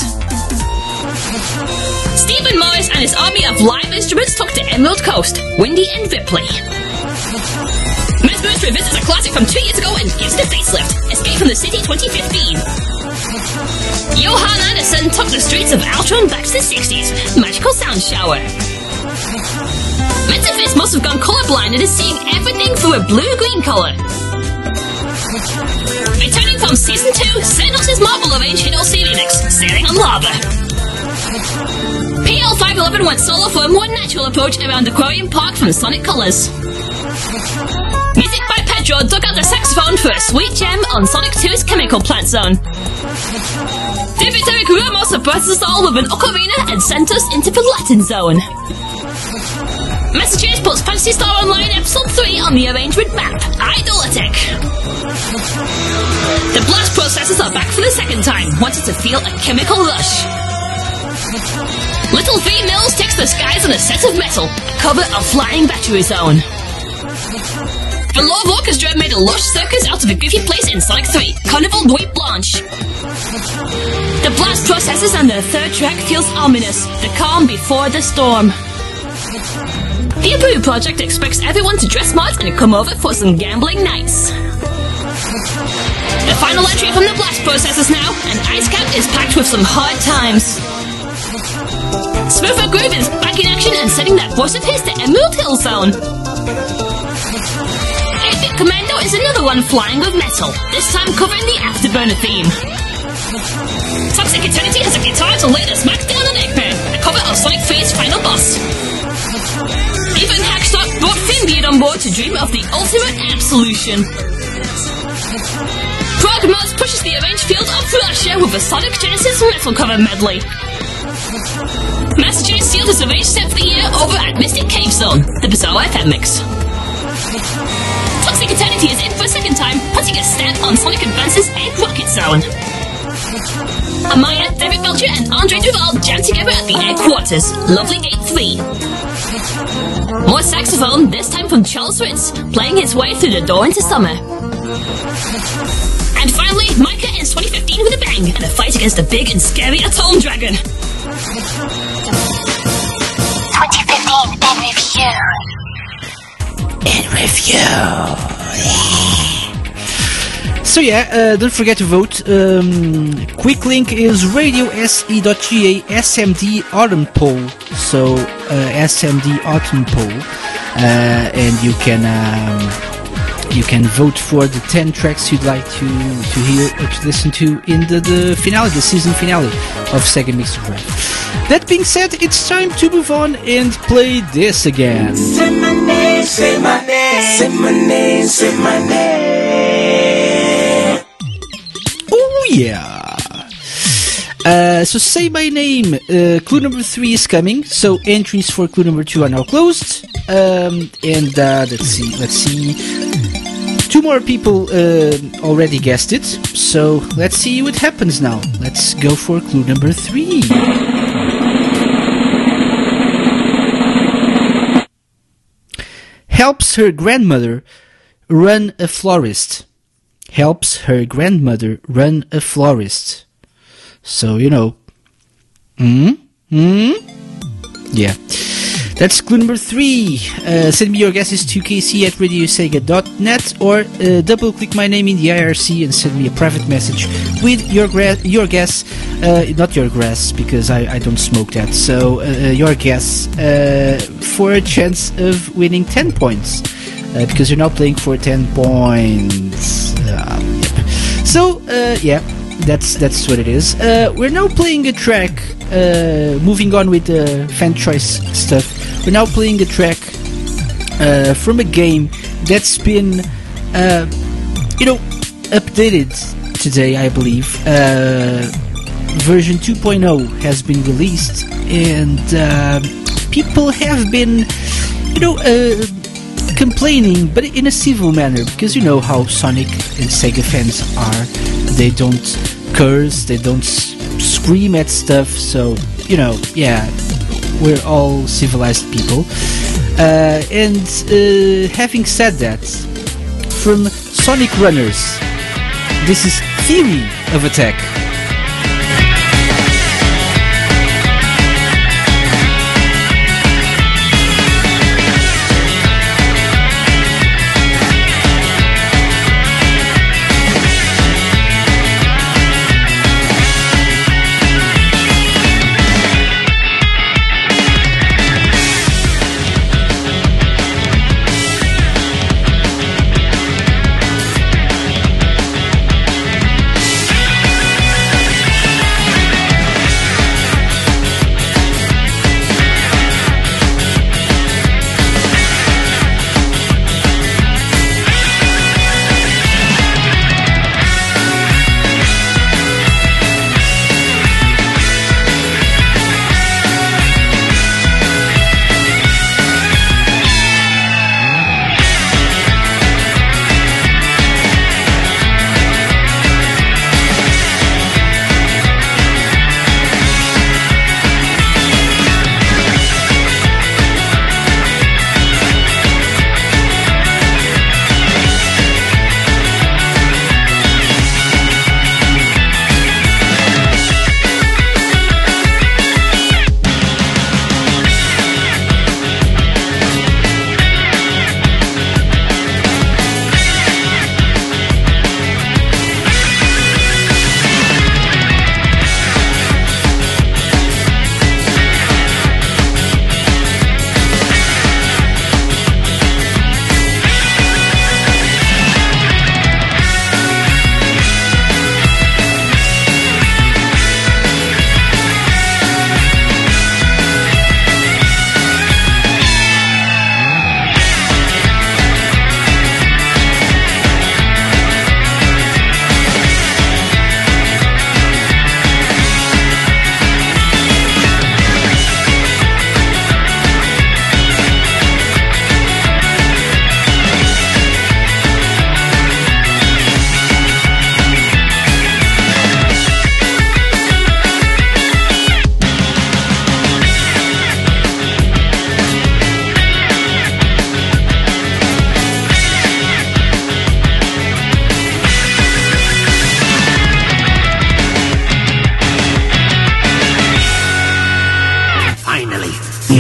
Stephen Morris and his army of live instruments took to Emerald Coast, Windy and Ripley. Mesmerist revisits a classic from two years ago and gives it a facelift, Escape from the City twenty fifteen. Johan Anderson took the streets of Altron back to the sixties, Magical Sound Shower. Metafist must have gone colorblind and is seeing everything through a blue-green color. Returning from Season two, Xenos' Marvel Arrange Hidden C remix, Sailing on Lava. P L five eleven went solo for a more natural approach around Aquarium Park from Sonic Colors. Music by Pedro dug out the saxophone for a sweet gem on Sonic two's Chemical Plant Zone. David Derek Ramos surprises us all with an ocarina and sent us into the Latin Zone. Massachusetts puts Fantasy Star Online Episode three on the arrangement map, Idolatic. The Blast Processors are back for the second time, wanting to feel a chemical rush. Little V Mills takes the skies on a set of metal, cover of Flying Battery Zone. The Love Orchestra made a lush circus out of a goofy place in Sonic three, Carnival Nuit Blanche. The Blast Processors and their third track feels ominous, the calm before the storm. The Abu Project expects everyone to dress smart and come over for some gambling nights. The final entry from the Blast Processors now, and Ice Cap is packed with some hard times. Smurfer Groove is back in action and sending that voice of his to Emerald Hill Zone. eight-Bit Commando is another one flying with metal, this time covering the Afterburner theme. Toxic Eternity has a guitar to lay the smackdown on Eggman, a cover of Sonic three's final boss. Even Hackstock brought Finbeard on board to dream of the ultimate absolution. Progmos pushes the arranged field of Thrasher with a Sonic Genesis metal cover medley. Master J sealed his arranged set for the year over at Mystic Cave Zone, the Bizarre F M mix. Toxic Eternity is in for a second time, putting a stamp on Sonic Advance's Egg Rocket Zone. Amaya, David Belcher, and Andre Duval jam together at the headquarters. Lovely eight three. More saxophone, this time from Charles Ritz, playing his way through the door into summer. And finally, Micah ends twenty fifteen with a bang and a fight against the big and scary Atom Dragon. twenty fifteen in review. In review. So yeah, uh, don't forget to vote. Um, quick link is radiose.ga S M D Autumn Poll. So uh, S M D Autumn Poll, uh, and you can um, you can vote for the ten tracks you'd like to to hear or to listen to in the, the finale, the season finale of Sega Mixer Drive. That being said, it's time to move on and play this again. Say my name, say my name, say my name, say my name. Oh yeah. Uh, so say my name. Uh, clue number three is coming. So entries for clue number two are now closed. Um, and uh, let's see, let's see. Two more people uh, already guessed it. So let's see what happens now. Let's go for clue number three. Helps her grandmother run a florist. Helps her grandmother run a florist. So, you know. Hmm? Hmm? Yeah. That's clue number three. Uh, send me your guesses to k c at radio sega dot net or uh, double click my name in the I R C and send me a private message with your gra- your guess. Uh, not your guess, because I, I don't smoke that. So, uh, your guess uh, for a chance of winning ten points. Uh, because you're now playing for ten points. Uh, yep. So, uh, yeah. That's that's what it is. Uh, we're now playing a track. Uh, moving on with the fan choice stuff. We're now playing a track uh, from a game that's been, uh, you know, updated today, I believe. Uh, version two point oh has been released, and uh, people have been, you know, uh, complaining, but in a civil manner, because you know how Sonic and Sega fans are. They don't curse, they don't s- scream at stuff, so, you know, yeah, we're all civilized people. Uh, and uh, having said that, from Sonic Runners, this is Theory of Attack.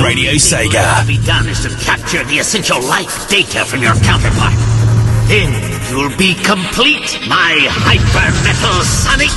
Radio Sega. What to be done is to capture the essential life data from your counterpart. Then you'll be complete, my Hyper Metal Sonic.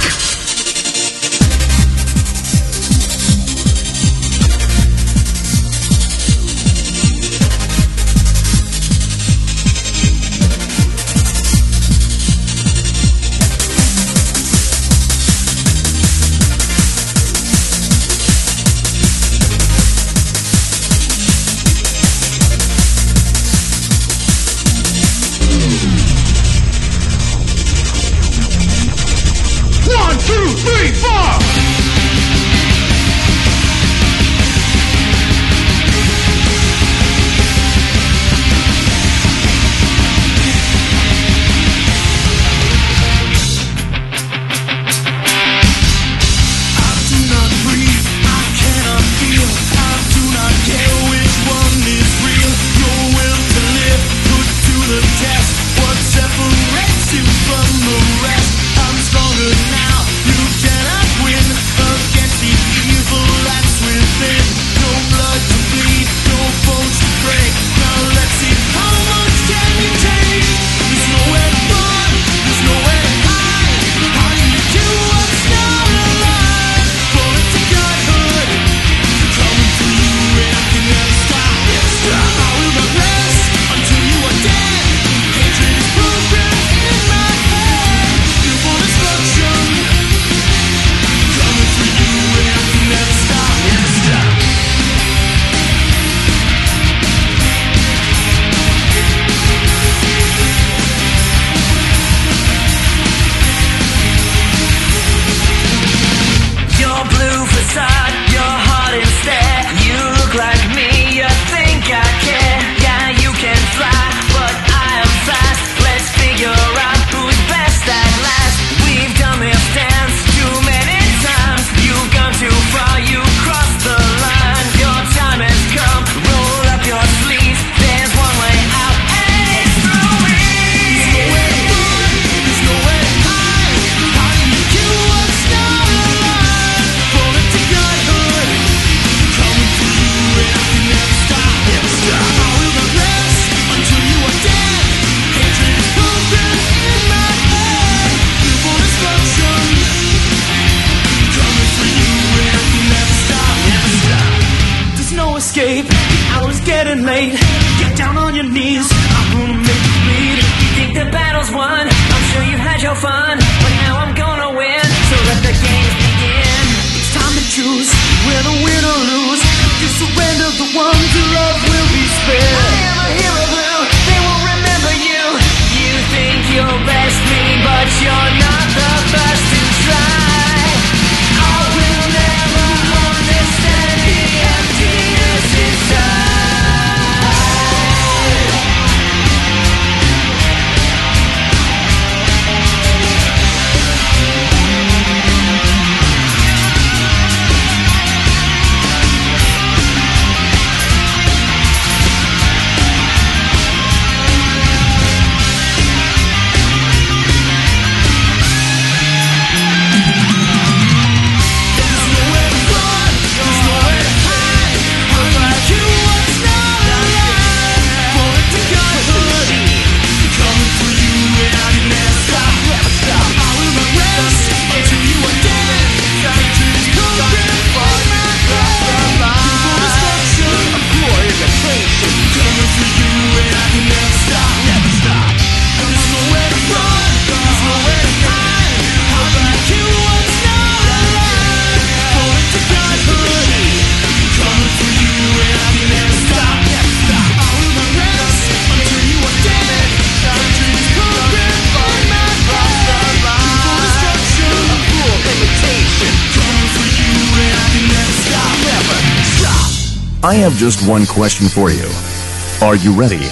I have just one question for you. Are you ready?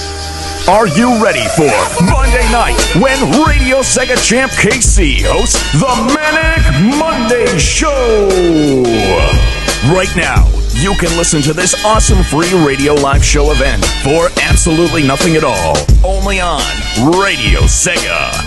Are you ready for Monday night when Radio Sega champ K C hosts the Manic Monday Show? Right now, you can listen to this awesome free radio live show event for absolutely nothing at all, only on Radio Sega.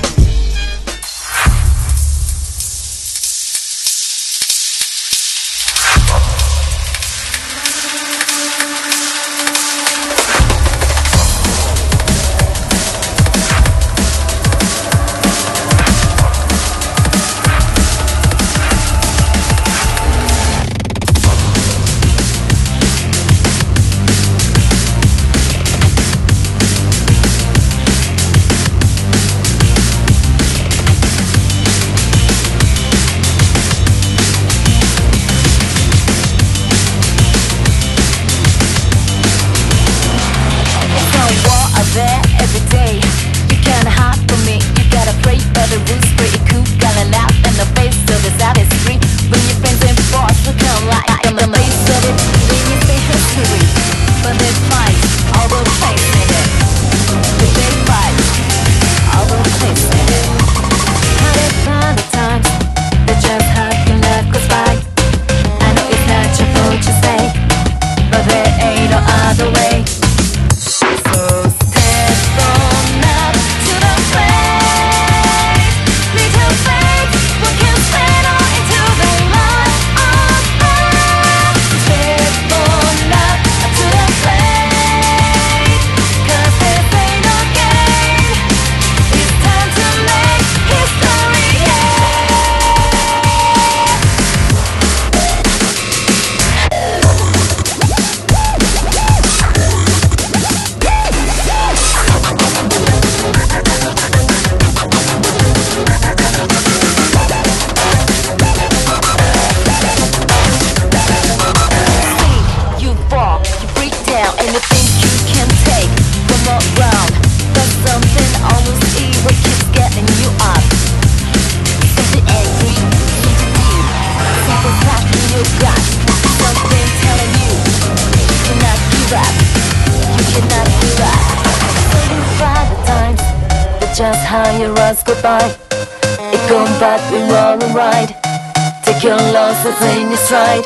just how you us goodbye. It gone but we roll and ride. Take your losses in your stride.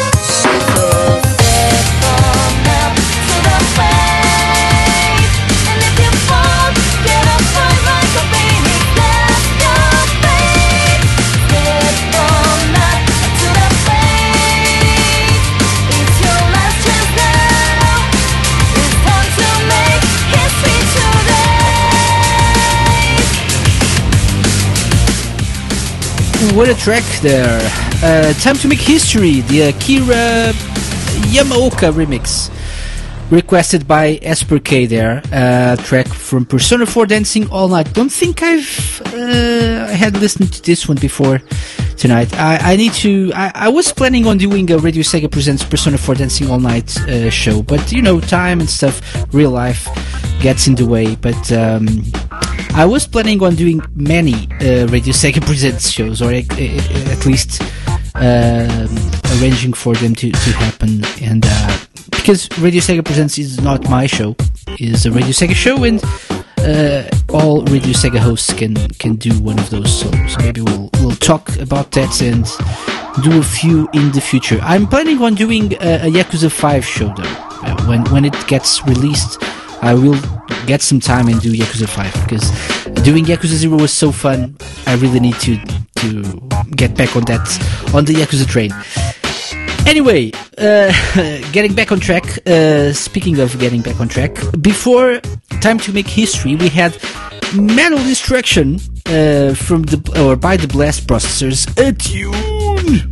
What a track there. Uh, time to make history, the Akira Yamaoka remix. Requested by Esper K there. Uh, track from Persona four Dancing All Night. Don't think I've uh, had listened to this one before tonight. I, I need to... I, I was planning on doing a Radio Sega Presents Persona four Dancing All Night uh, show, but you know, time and stuff, real life gets in the way. But... Um, I was planning on doing many uh, Radio Sega Presents shows, or at, at least uh, arranging for them to, to happen. And uh, because Radio Sega Presents is not my show, it's a Radio Sega show, and uh, all Radio Sega hosts can can do one of those. So, so maybe we'll we'll talk about that and do a few in the future. I'm planning on doing a, a Yakuza five show though. Uh, when when it gets released, I will get some time and do Yakuza five, because doing Yakuza zero was so fun. I really need to to get back on that, on the Yakuza train. Anyway, uh, getting back on track, uh, speaking of getting back on track, before Time to Make History, we had Metal Destruction uh, from the, or by the Blast Processors. Attune!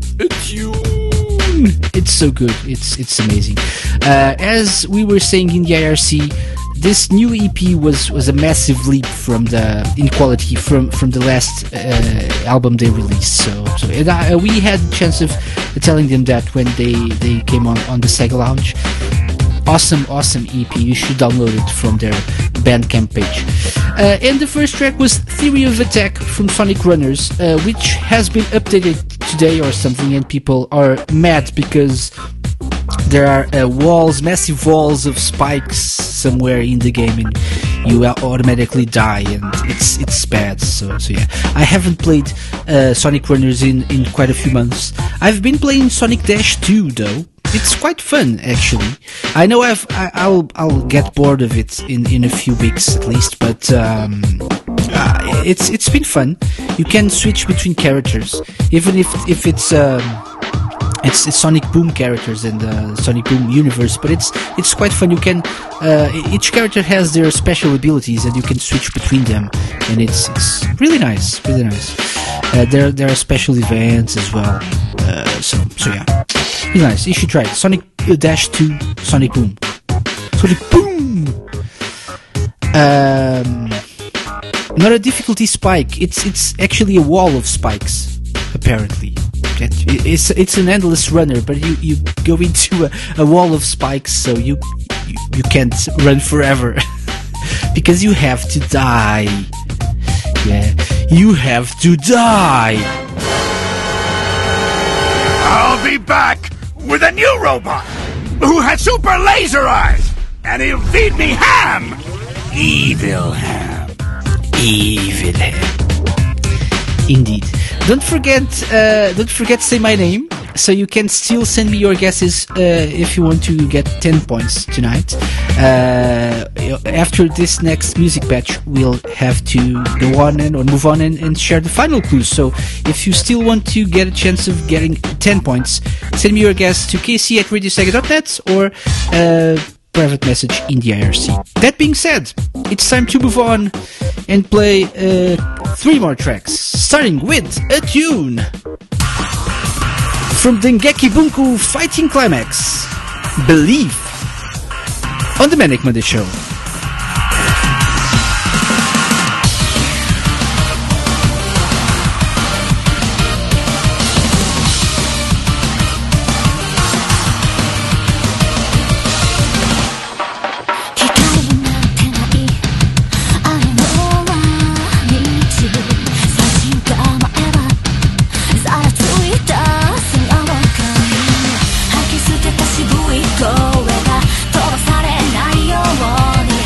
Attune! It's so good. It's, it's amazing. Uh, as we were saying in the I R C, this new E P was, was a massive leap from the in quality from, from the last uh, album they released. So, so and I, we had the chance of telling them that when they, they came on, on the Sega Lounge. Awesome, awesome E P. You should download it from their Bandcamp page. Uh, and the first track was Theory of Attack from Sonic Runners, uh, which has been updated today or something, and people are mad because there are uh, walls, massive walls of spikes somewhere in the game, and you automatically die, and it's it's bad. So so yeah, I haven't played uh, Sonic Runners in, in quite a few months. I've been playing Sonic Dash two though. It's quite fun actually. I know I've I, I'll I'll get bored of it in, in a few weeks at least, but um, uh, it's it's been fun. You can switch between characters, even if if it's. Um, It's, it's Sonic Boom characters in the Sonic Boom universe, but it's it's quite fun. You can uh, each character has their special abilities, and you can switch between them, and it's it's really nice, really nice. Uh, there there are special events as well. Uh, so so yeah, really nice. You should try it. Sonic Dash two, Sonic Boom, Sonic Boom. Um, not a difficulty spike. It's it's actually a wall of spikes, apparently. It's it's an endless runner, but you, you go into a, a wall of spikes, so you you, you can't run forever because you have to die. Yeah, you have to die. I'll be back with a new robot who has super laser eyes, and he'll feed me ham. Evil ham. Evil ham. Indeed. Don't forget, uh, don't forget to say my name, so you can still send me your guesses uh, if you want to get ten points tonight. Uh, after this next music batch, we'll have to go on and or move on and, and share the final clues. So if you still want to get a chance of getting ten points, send me your guess to k c at radio sega dot net or uh, private message in the I R C. That being said, it's time to move on and play uh, three more tracks, starting with Attune from Dengeki Bunko Fighting Climax, Believe, on the Manic Monday Show. 声が飛ばされないように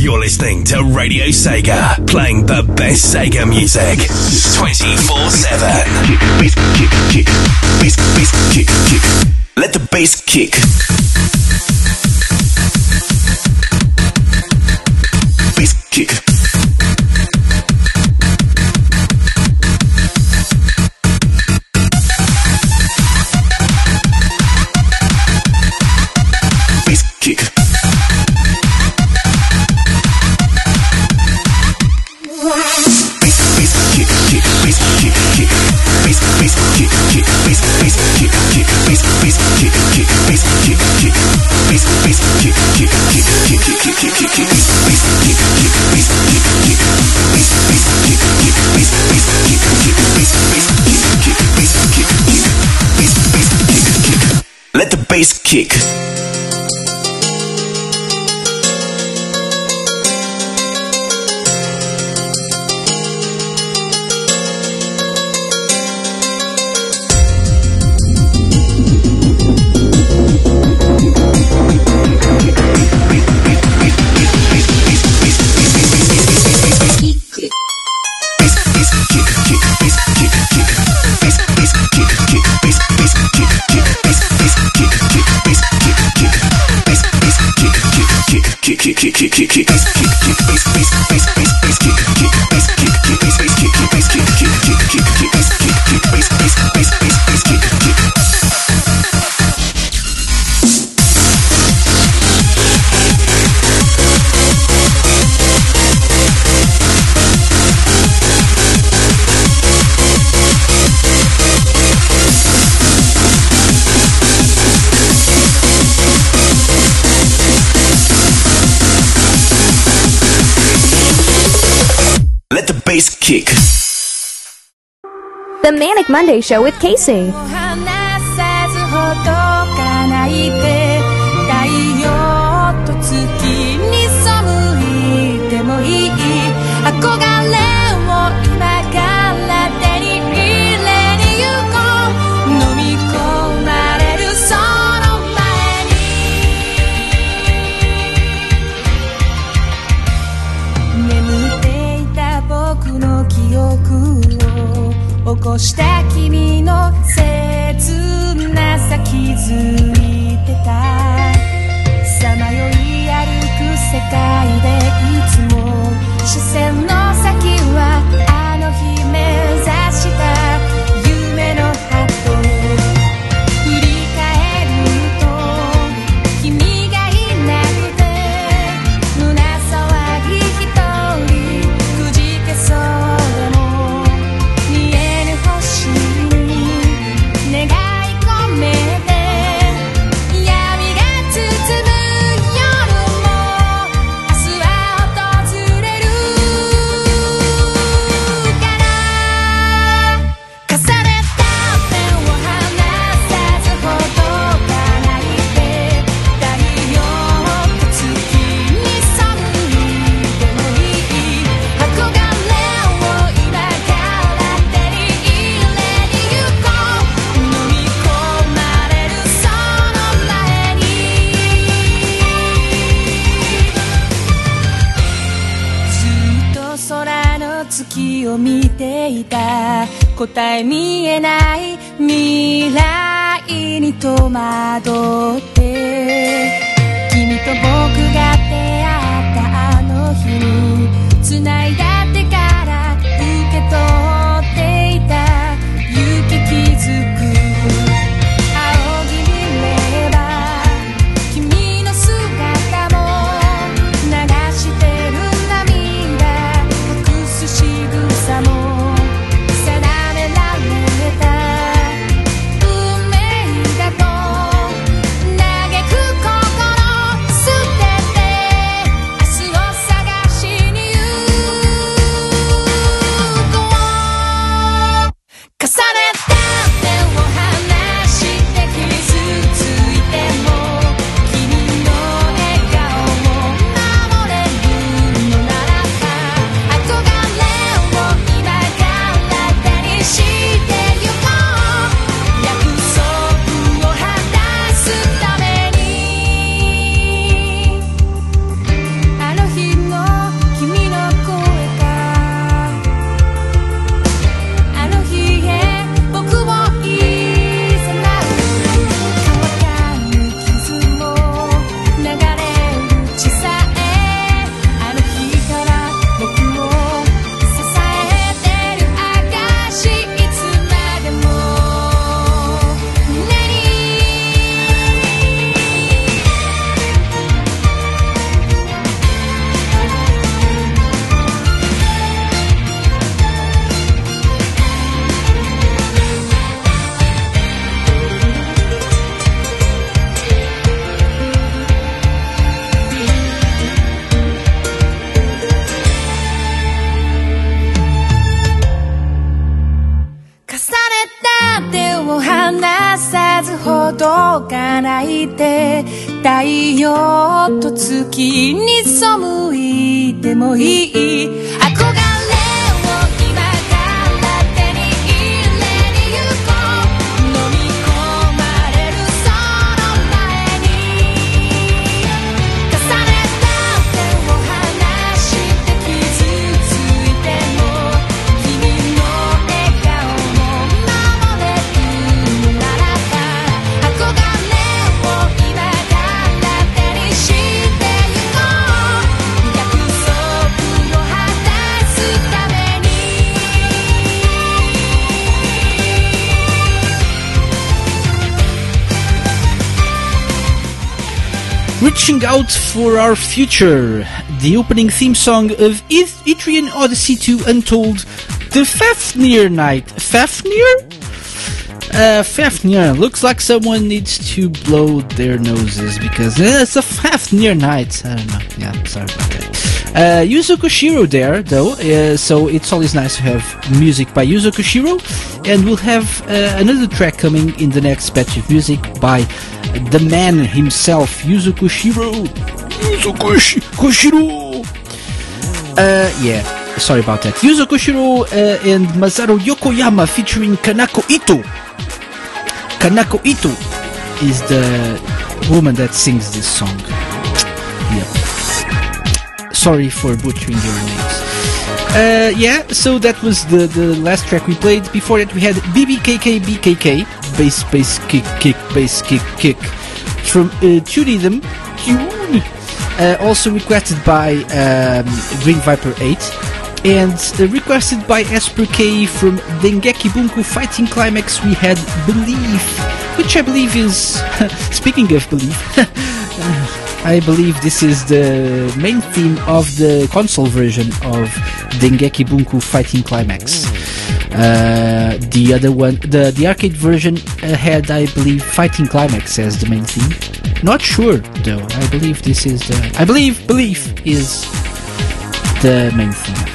You're listening to Radio Sega, playing the best Sega music twenty-four seven. Bass kick, kick, bass, bass kick, kick. Let the bass kick. Bass kick. Bass kick. Let the bass kick. Kick, kick, kick, kick, kick, kick, bass kick, kick, bass, bass, bass, bass, bass kick, kick, bass kick, kick, bass, bass kick, kick, bass kick, kick, kick, kick, kick, bass kick, kick, bass, bass, bass, bass, bass kick, kick. Let the bass kick. The Manic Monday Show with Casey. 起こした君の切なさ気づいてたさまよい歩く世界でいつも視線の先はあの日目指した夢のハット振り返ると君がいなくて胸騒ぎ一人くじけそう見ていた答え見えない未来に戸惑って君と僕が出会ったあの日に繋いだ手から受け取っていた勇気気づく仰ぎ見れば君の姿も流してる涙隠す仕草も定められた運命だと嘆く心がないて太陽と月に背いてもいい憧れ Reaching Out for Our Future, the opening theme song of Etrian Odyssey two Untold, the Fafnir Night. Fafnir? Uh, Fafnir. Looks like someone needs to blow their noses because uh, it's a Fafnir Night. I don't know. Yeah, sorry about that. Uh, Yuzo Koshiro there, though, uh, so it's always nice to have music by Yuzo Koshiro, and we'll have uh, another track coming in the next batch of music by the man himself, Yuzo Koshiro. Yuzo Kosh- Koshiro! Uh, yeah, sorry about that. Yuzo Koshiro uh, and Masaru Yokoyama featuring Kanako Ito. Kanako Ito is the woman that sings this song. Yep. Sorry for butchering your names. Uh, yeah, so that was the, the last track we played. Before that we had B B K K B K K, bass, bass, kick, kick, bass, kick, kick, from uh, Tunism, uh, also requested by um, Green Viper eight, and uh, requested by Esper K from Dengeki Bunko Fighting Climax we had Belief, which I believe is, speaking of Belief, I believe this is the main theme of the console version of Dengeki Bunko Fighting Climax. Uh, the other one, the, the arcade version uh, had, I believe, Fighting Climax as the main theme. Not sure, though. I believe this is the... I believe Belief is the main theme.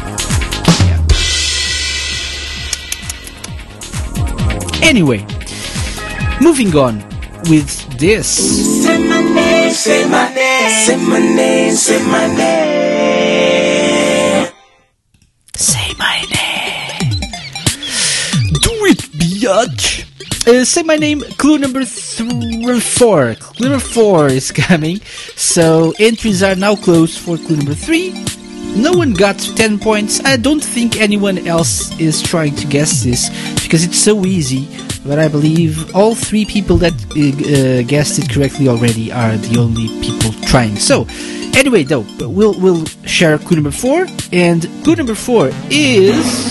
Yeah. Anyway, moving on with this. Say my name, say my name, say my name, say my name. Say my name. Do it, biatch. Uh, say my name, clue number th- four. Clue number four is coming. So entries are now closed for clue number three. No one got ten points. I don't think anyone else is trying to guess this because it's so easy. But I believe all three people that uh, guessed it correctly already are the only people trying. So, anyway, though, we'll we'll share clue number four, and clue number four is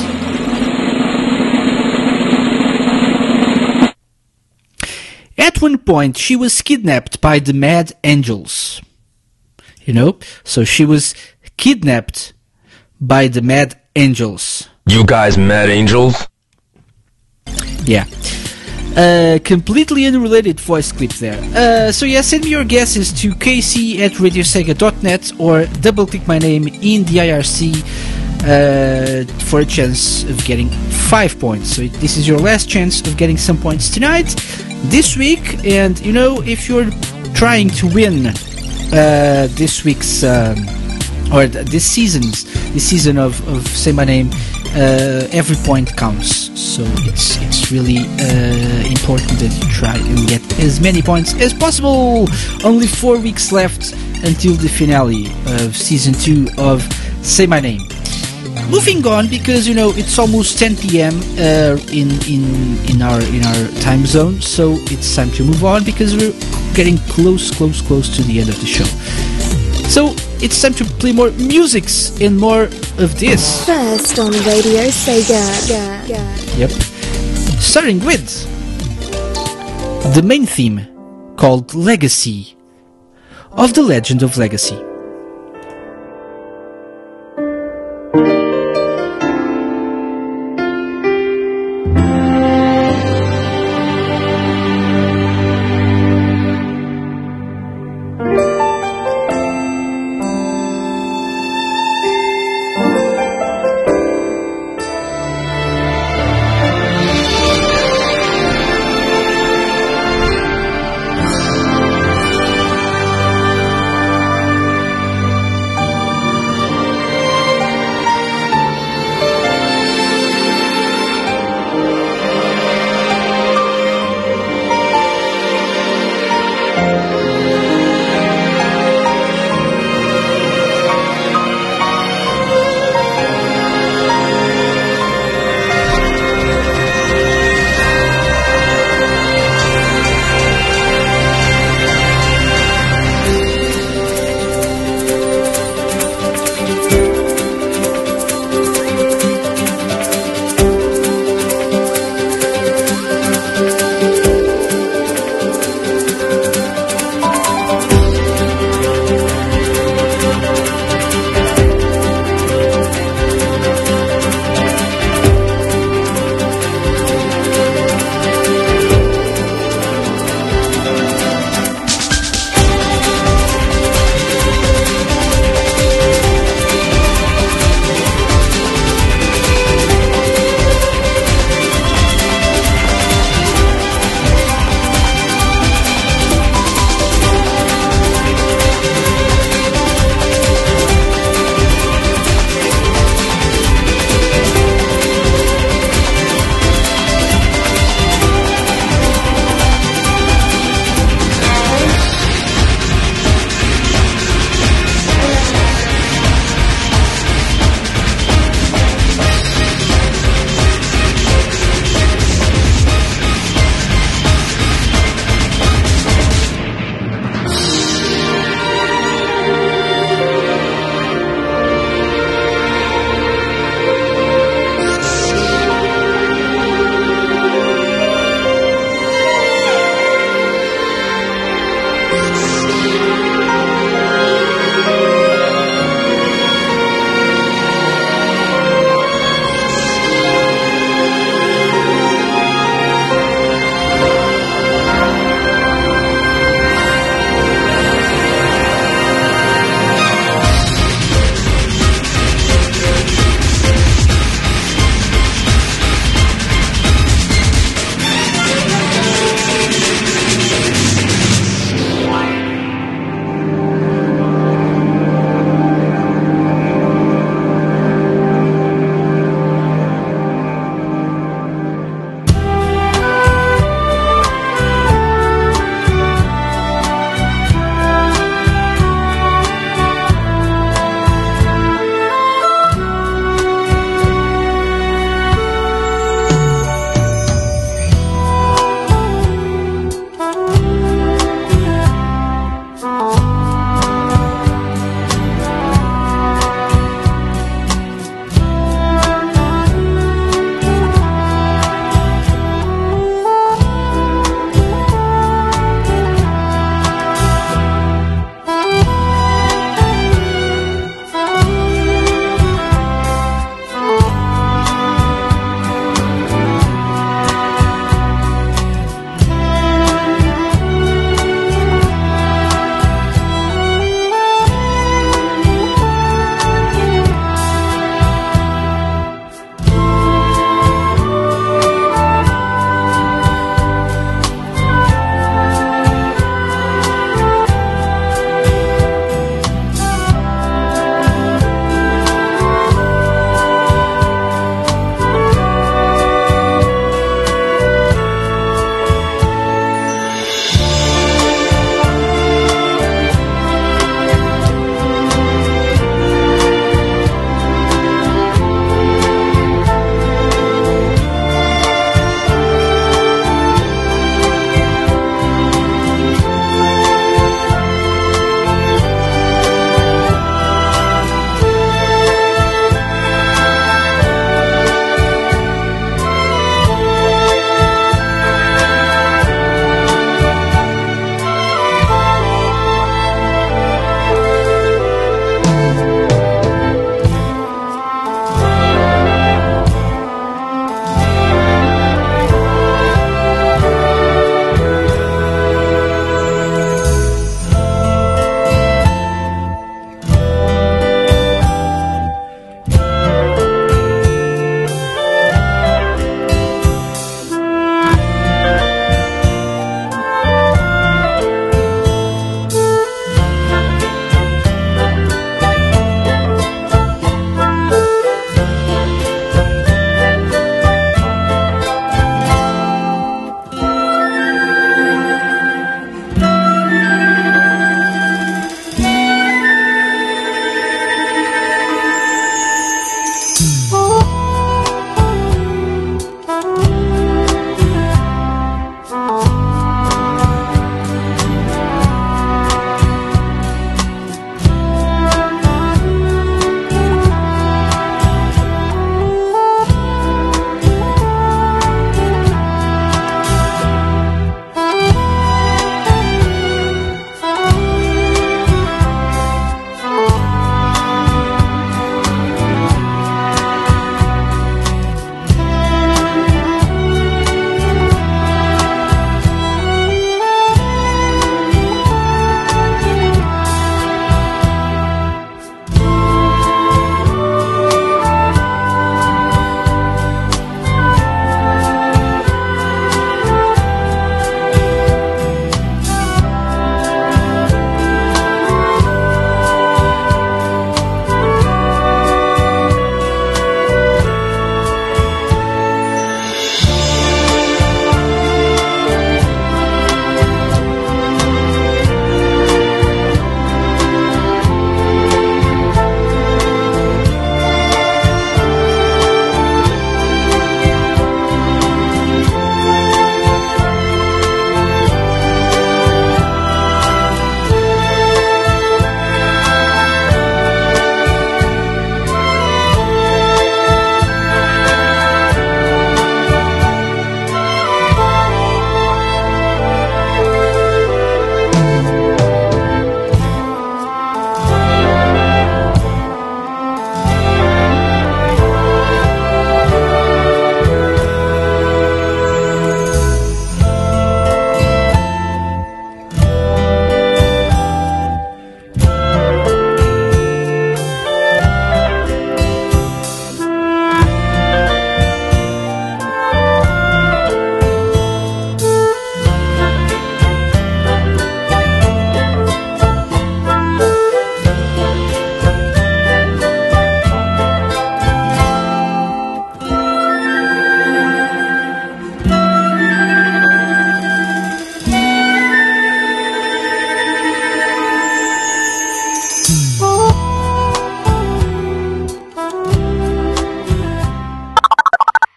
at one point she was kidnapped by the Mad Angels. You know, so she was kidnapped by the Mad Angels. You guys Mad Angels? Yeah. Uh, completely unrelated voice clip there. Uh, so yeah, send me your guesses to kc at radiosega dot net or double click my name in the I R C uh, for a chance of getting five points. So this is your last chance of getting some points tonight, this week, and you know, if you're trying to win uh, this week's um, or th- this season's this season of, of Say My Name, uh, every point counts. So it's it's really uh, important that you try and get as many points as possible. Only four weeks left until the finale of season two of Say My Name. Moving on, because you know it's almost ten p.m. Uh, in in in our in our time zone, so it's time to move on because we're getting close, close, close to the end of the show. So it's time to play more musics and more of this. First on Radio Sega. Yeah, yeah. Yep. Starting with the main theme called Legacy of The Legend of Legacy.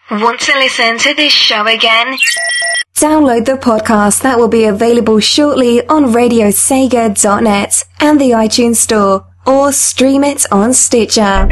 Want to listen to this show again? Download the podcast that will be available shortly on radio sega dot net and the iTunes Store, or stream it on Stitcher.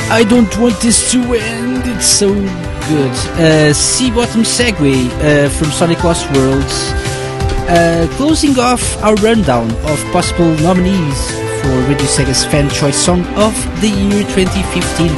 I don't want this to end. It's so good. Uh, Sea Bottom Segway uh, from Sonic Lost Worlds. Uh, closing off our rundown of possible nominees for Radio Sega's Fan Choice Song of the Year twenty fifteen.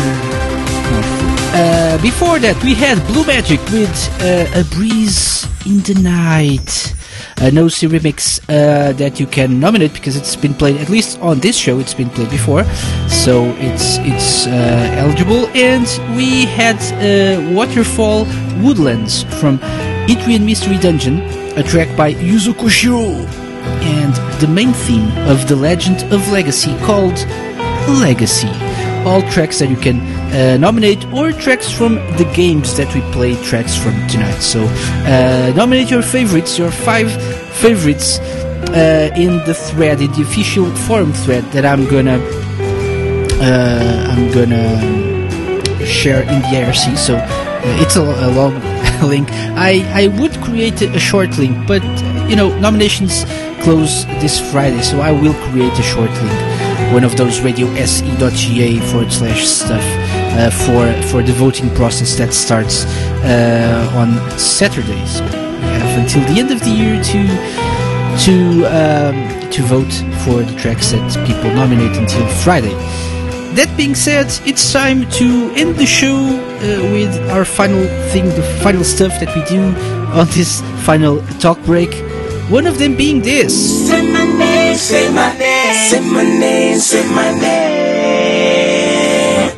uh, before that, we had Blue Magic with uh, A Breeze in the Night. A No C remix uh, that you can nominate because it's been played, at least on this show, it's been played before, so it's it's uh, eligible. And we had uh, Waterfall Woodlands from Etrian Mystery Dungeon, a track by Yuzo Koshiro, and the main theme of The Legend of Legacy called Legacy. All tracks that you can uh, nominate, or tracks from the games that we play tracks from tonight. So uh, nominate your favorites, your five favorites uh, in the thread, in the official forum thread that I'm gonna uh, I'm gonna share in the I R C. So uh, it's a, a long link. I, I would create a short link, but you know, nominations close this Friday, so I will create a short link. One of those radio se.ga forward slash stuff uh, for for the voting process that starts uh, on Saturday. So we have until the end of the year to to um, to vote for the tracks that people nominate until Friday. That being said, it's time to end the show uh, with our final thing, the final stuff that we do on this final talk break. One of them being this. Say my name, say my name, say my name, say my name.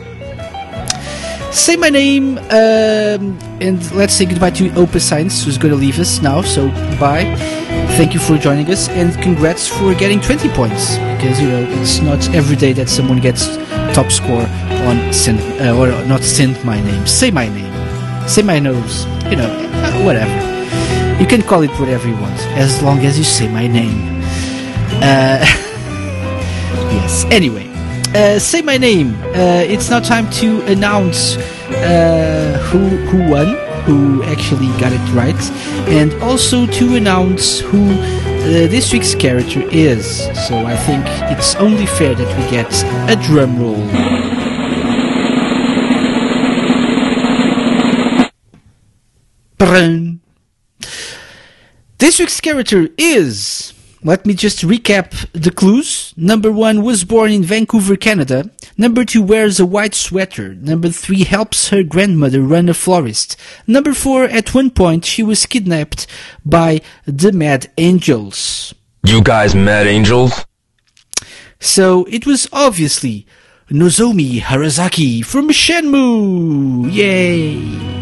Say my name, um, and let's say goodbye to Opus Science, who's going to leave us now, so bye. Thank you for joining us, and congrats for getting twenty points, because, you know, it's not every day that someone gets top score on send, uh, or not send my name, say my name, say my nose, you know, uh, whatever. You can call it whatever you want, as long as you say my name. Uh, yes, anyway, uh, say my name. Uh, it's now time to announce uh, who who won, who actually got it right, and also to announce who uh, this week's character is. So I think it's only fair that we get a drum roll. Brrrn. This week's character is... Let me just recap the clues. Number one was born in Vancouver, Canada. Number two wears a white sweater. Number three helps her grandmother run a florist. Number four, at one point, she was kidnapped by the Mad Angels. You guys Mad Angels? So it was obviously Nozomi Harazaki from Shenmue. Yay!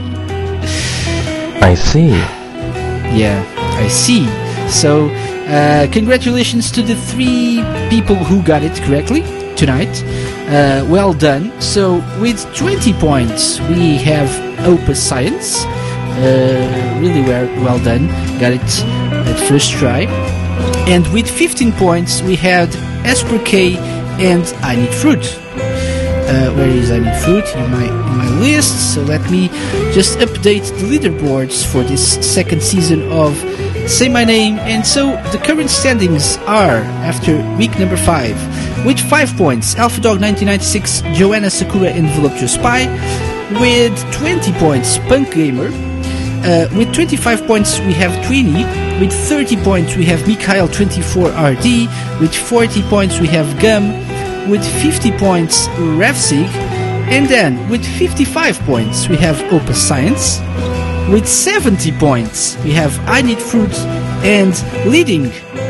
I see. Yeah, I see. So, uh, congratulations to the three people who got it correctly tonight. Uh, well done. So, with twenty points, we have Opus Science. Uh, really well, well done. Got it at first try. And with fifteen points, we had Esper K and I Need Fruit. Uh, where is I Need Fruit? In my, in my list. So let me just update the leaderboards for this second season of Say My Name. And so the current standings are, after week number five, with five points, Alpha Dog nineteen ninety-six, Joanna Sakura and Voluptuous Spy. With twenty points, Punk Gamer. Uh, with twenty-five points, we have Twini. With thirty points, we have Mikhail twenty-four R D. With forty points, we have Gum. With fifty points, Ravsig. And then, with fifty-five points, we have Opus Science. With seventy points, we have I Need Fruit. And leading,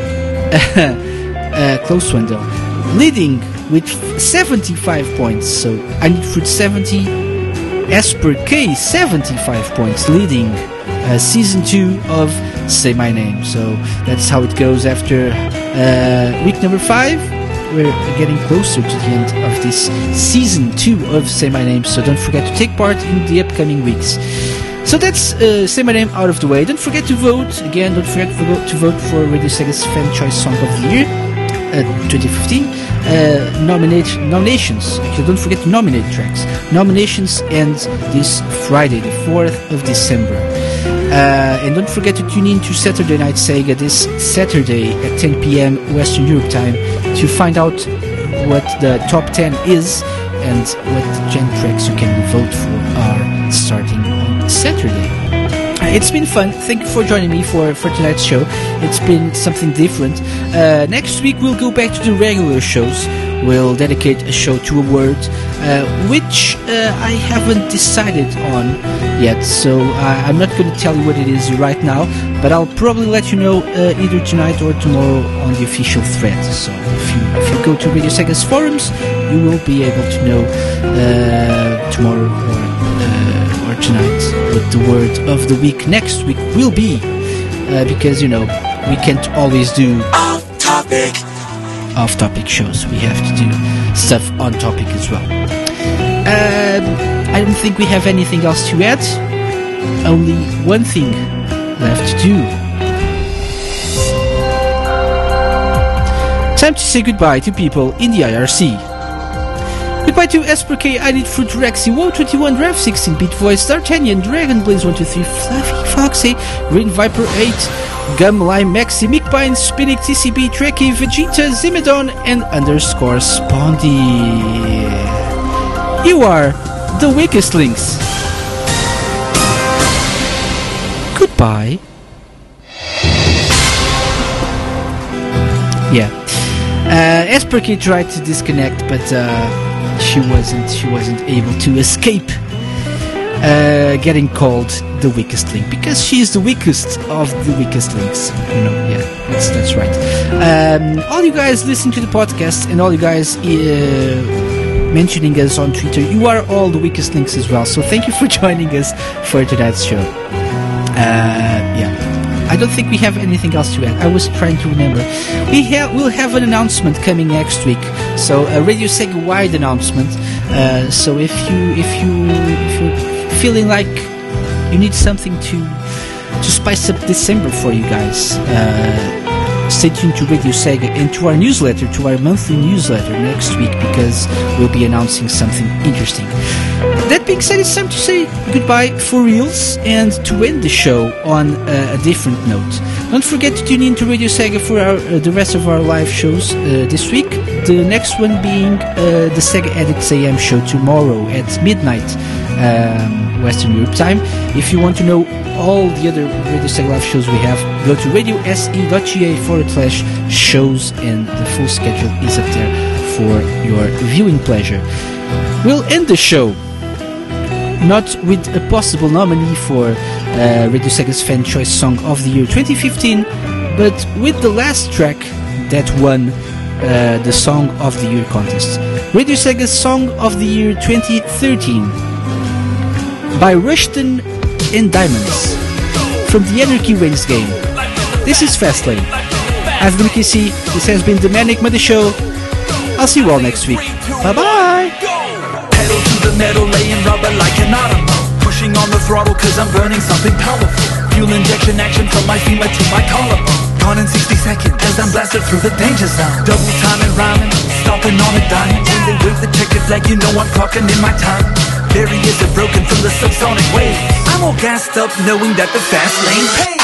uh, close one though, leading with seventy-five points, so I Need Fruit seventy, Esper K seventy-five points, leading uh, season two of Say My Name. So that's how it goes after uh, week number five. We're getting closer to the end of this season two of Say My Name, so don't forget to take part in the upcoming weeks. So that's uh, Say My Name out of the way. Don't forget to vote. Again, don't forget to vote, to vote for Radio Sega's Fan Choice Song of the Year uh, twenty fifteen. Uh, nominate, nominations. Actually, don't forget to nominate tracks. Nominations end this Friday, the fourth of December. Uh, and don't forget to tune in to Saturday Night Sega this Saturday at ten p.m. Western Europe time to find out what the top ten is and what gen tracks you can vote for are starting on Saturday. Uh, it's been fun. Thank you for joining me for, for tonight's show. It's been something different. Uh, next week we'll go back to the regular shows. We'll dedicate a show to a word, uh, which uh, I haven't decided on yet, so uh, I'm not going to tell you what it is right now, but I'll probably let you know uh, either tonight or tomorrow on the official thread. So if you if you go to Radio Sega's forums, you will be able to know uh, tomorrow or uh, or tonight what the word of the week next week will be, uh, because you know we can't always do off topic. Off-topic shows. We have to do stuff on topic as well. Um, I don't think we have anything else to add. Only one thing left to do. Time to say goodbye to people in the I R C. Goodbye to Esperk, I Need Fruit, Rexy, WoW twenty-one, Rev sixteen, Beat Voice, D'Artagnan, Dragon Blaze one two three, Fluffy Foxy, Green Viper eight, Gum Lime Maxi, Mickpine, Spinnick, T C B, Trekkie, Vegeta, Zimidon, and underscore Spondy. You are the weakest links. Goodbye. Yeah. Uh, Esperk tried to disconnect, but uh, she wasn't. She wasn't able to escape uh, getting called the weakest link, because she is the weakest of the weakest links. You know, yeah, that's that's right. Um, all you guys listening to the podcast and all you guys uh, mentioning us on Twitter, you are all the weakest links as well. So thank you for joining us for tonight's show. Uh, yeah. I don't think we have anything else to add. I was trying to remember. We have we'll have an announcement coming next week. So a Radio Sega wide announcement. Uh, so if you if you if you're feeling like you need something to to spice up December for you guys, uh, stay tuned to Radio Sega and to our newsletter, to our monthly newsletter next week, because we'll be announcing something interesting. That being said, it's time to say goodbye for reals and to end the show on uh, a different note. Don't forget to tune in to Radio Sega for our, uh, the rest of our live shows uh, this week. The next one being uh, the Sega Addicts A M show tomorrow at midnight um, Western Europe time. If you want to know all the other Radio Sega live shows we have, go to radiose.ga forward slash shows, and the full schedule is up there for your viewing pleasure. We'll end the show not with a possible nominee for uh, Radio Sega's Fan Choice Song of the Year twenty fifteen, but with the last track that won uh, the Song of the Year contest. Radio Sega's Song of the Year twenty thirteen by Rushton and Diamonds from the Anarchy Reigns game. This is Fastlane. I've been K C, this has been the Manic Monday Show. I'll see you all next week. Bye bye! Pedal to the metal, laying rubber like an Automo. Pushing on the throttle cause I'm burning something powerful. Fuel injection action from my femur to my collarbone. Gone in sixty seconds as I'm blasted through the danger zone. Double time and rhyming, stomping on a dime. When they wave the checkered flag, you know I'm clocking in my time. Barriers are broken from the subsonic wave. I'm all gassed up knowing that the fast lane pays.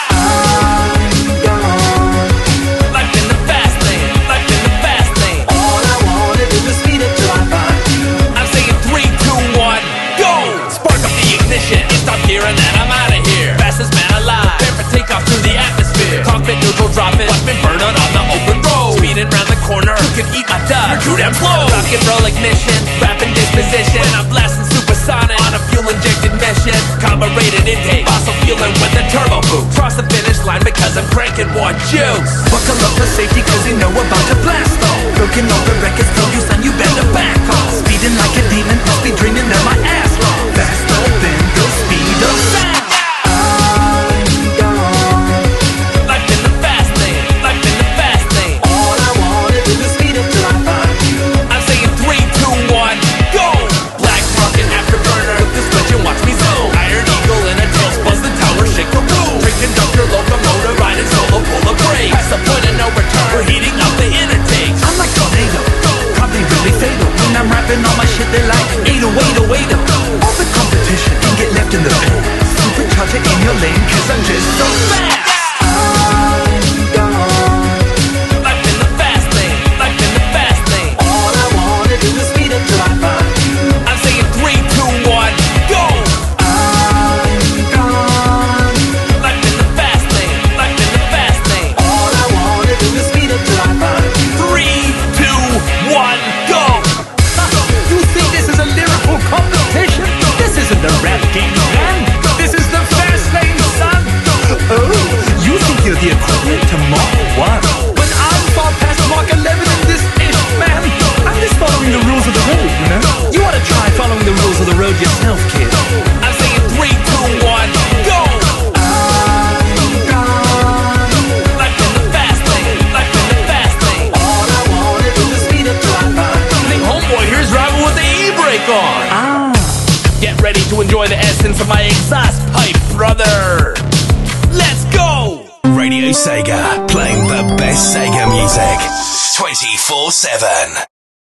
Stop here and then I'm out of here. Fastest man alive. Prepare for takeoff through the atmosphere. Cockpit neutral dropping. Watch me burn on, on the open road. Speeding round the corner. You can eat my dust. You're too damn slow. Rock and roll ignition. Rapid disposition. When I'm blasting supersonic on a fuel injected mission. Carbureted intake. Fossil fueling with a turbo boost. Cross the finish line because I'm cranking more juice. Buckle up for safety cause you know about to blast off. Broken off the records tell you son you better back off. Speeding like a demon. Must be dreaming that my ass off. Fast open. Go speed of sound. I'm gone. Life in the fast lane. Life in the fast lane. All I wanna do is speed up till I find you. I'm saying three, two, one, go. Black rocket afterburner. Flip the switch and watch me zone. Iron Eagle in a toast. Buzz the tower, shake the roof. Train conductor, locomotive, riding solo, pull the brakes. Past the point of no return. We're heating up the intakes. I'm like tornado. Probably really fatal. When I'm rapping all my shit, they like eight oh eight oh eight oh. All the competition can get left in the past. Supercharge it in your lane cause I'm just so fast. I'm gone. Life in the fast lane. Life in the fast lane. All I wanna do is speed up till I find to enjoy the essence of my exhaust pipe, brother. Let's go! Radio Sega, playing the best Sega music twenty-four seven.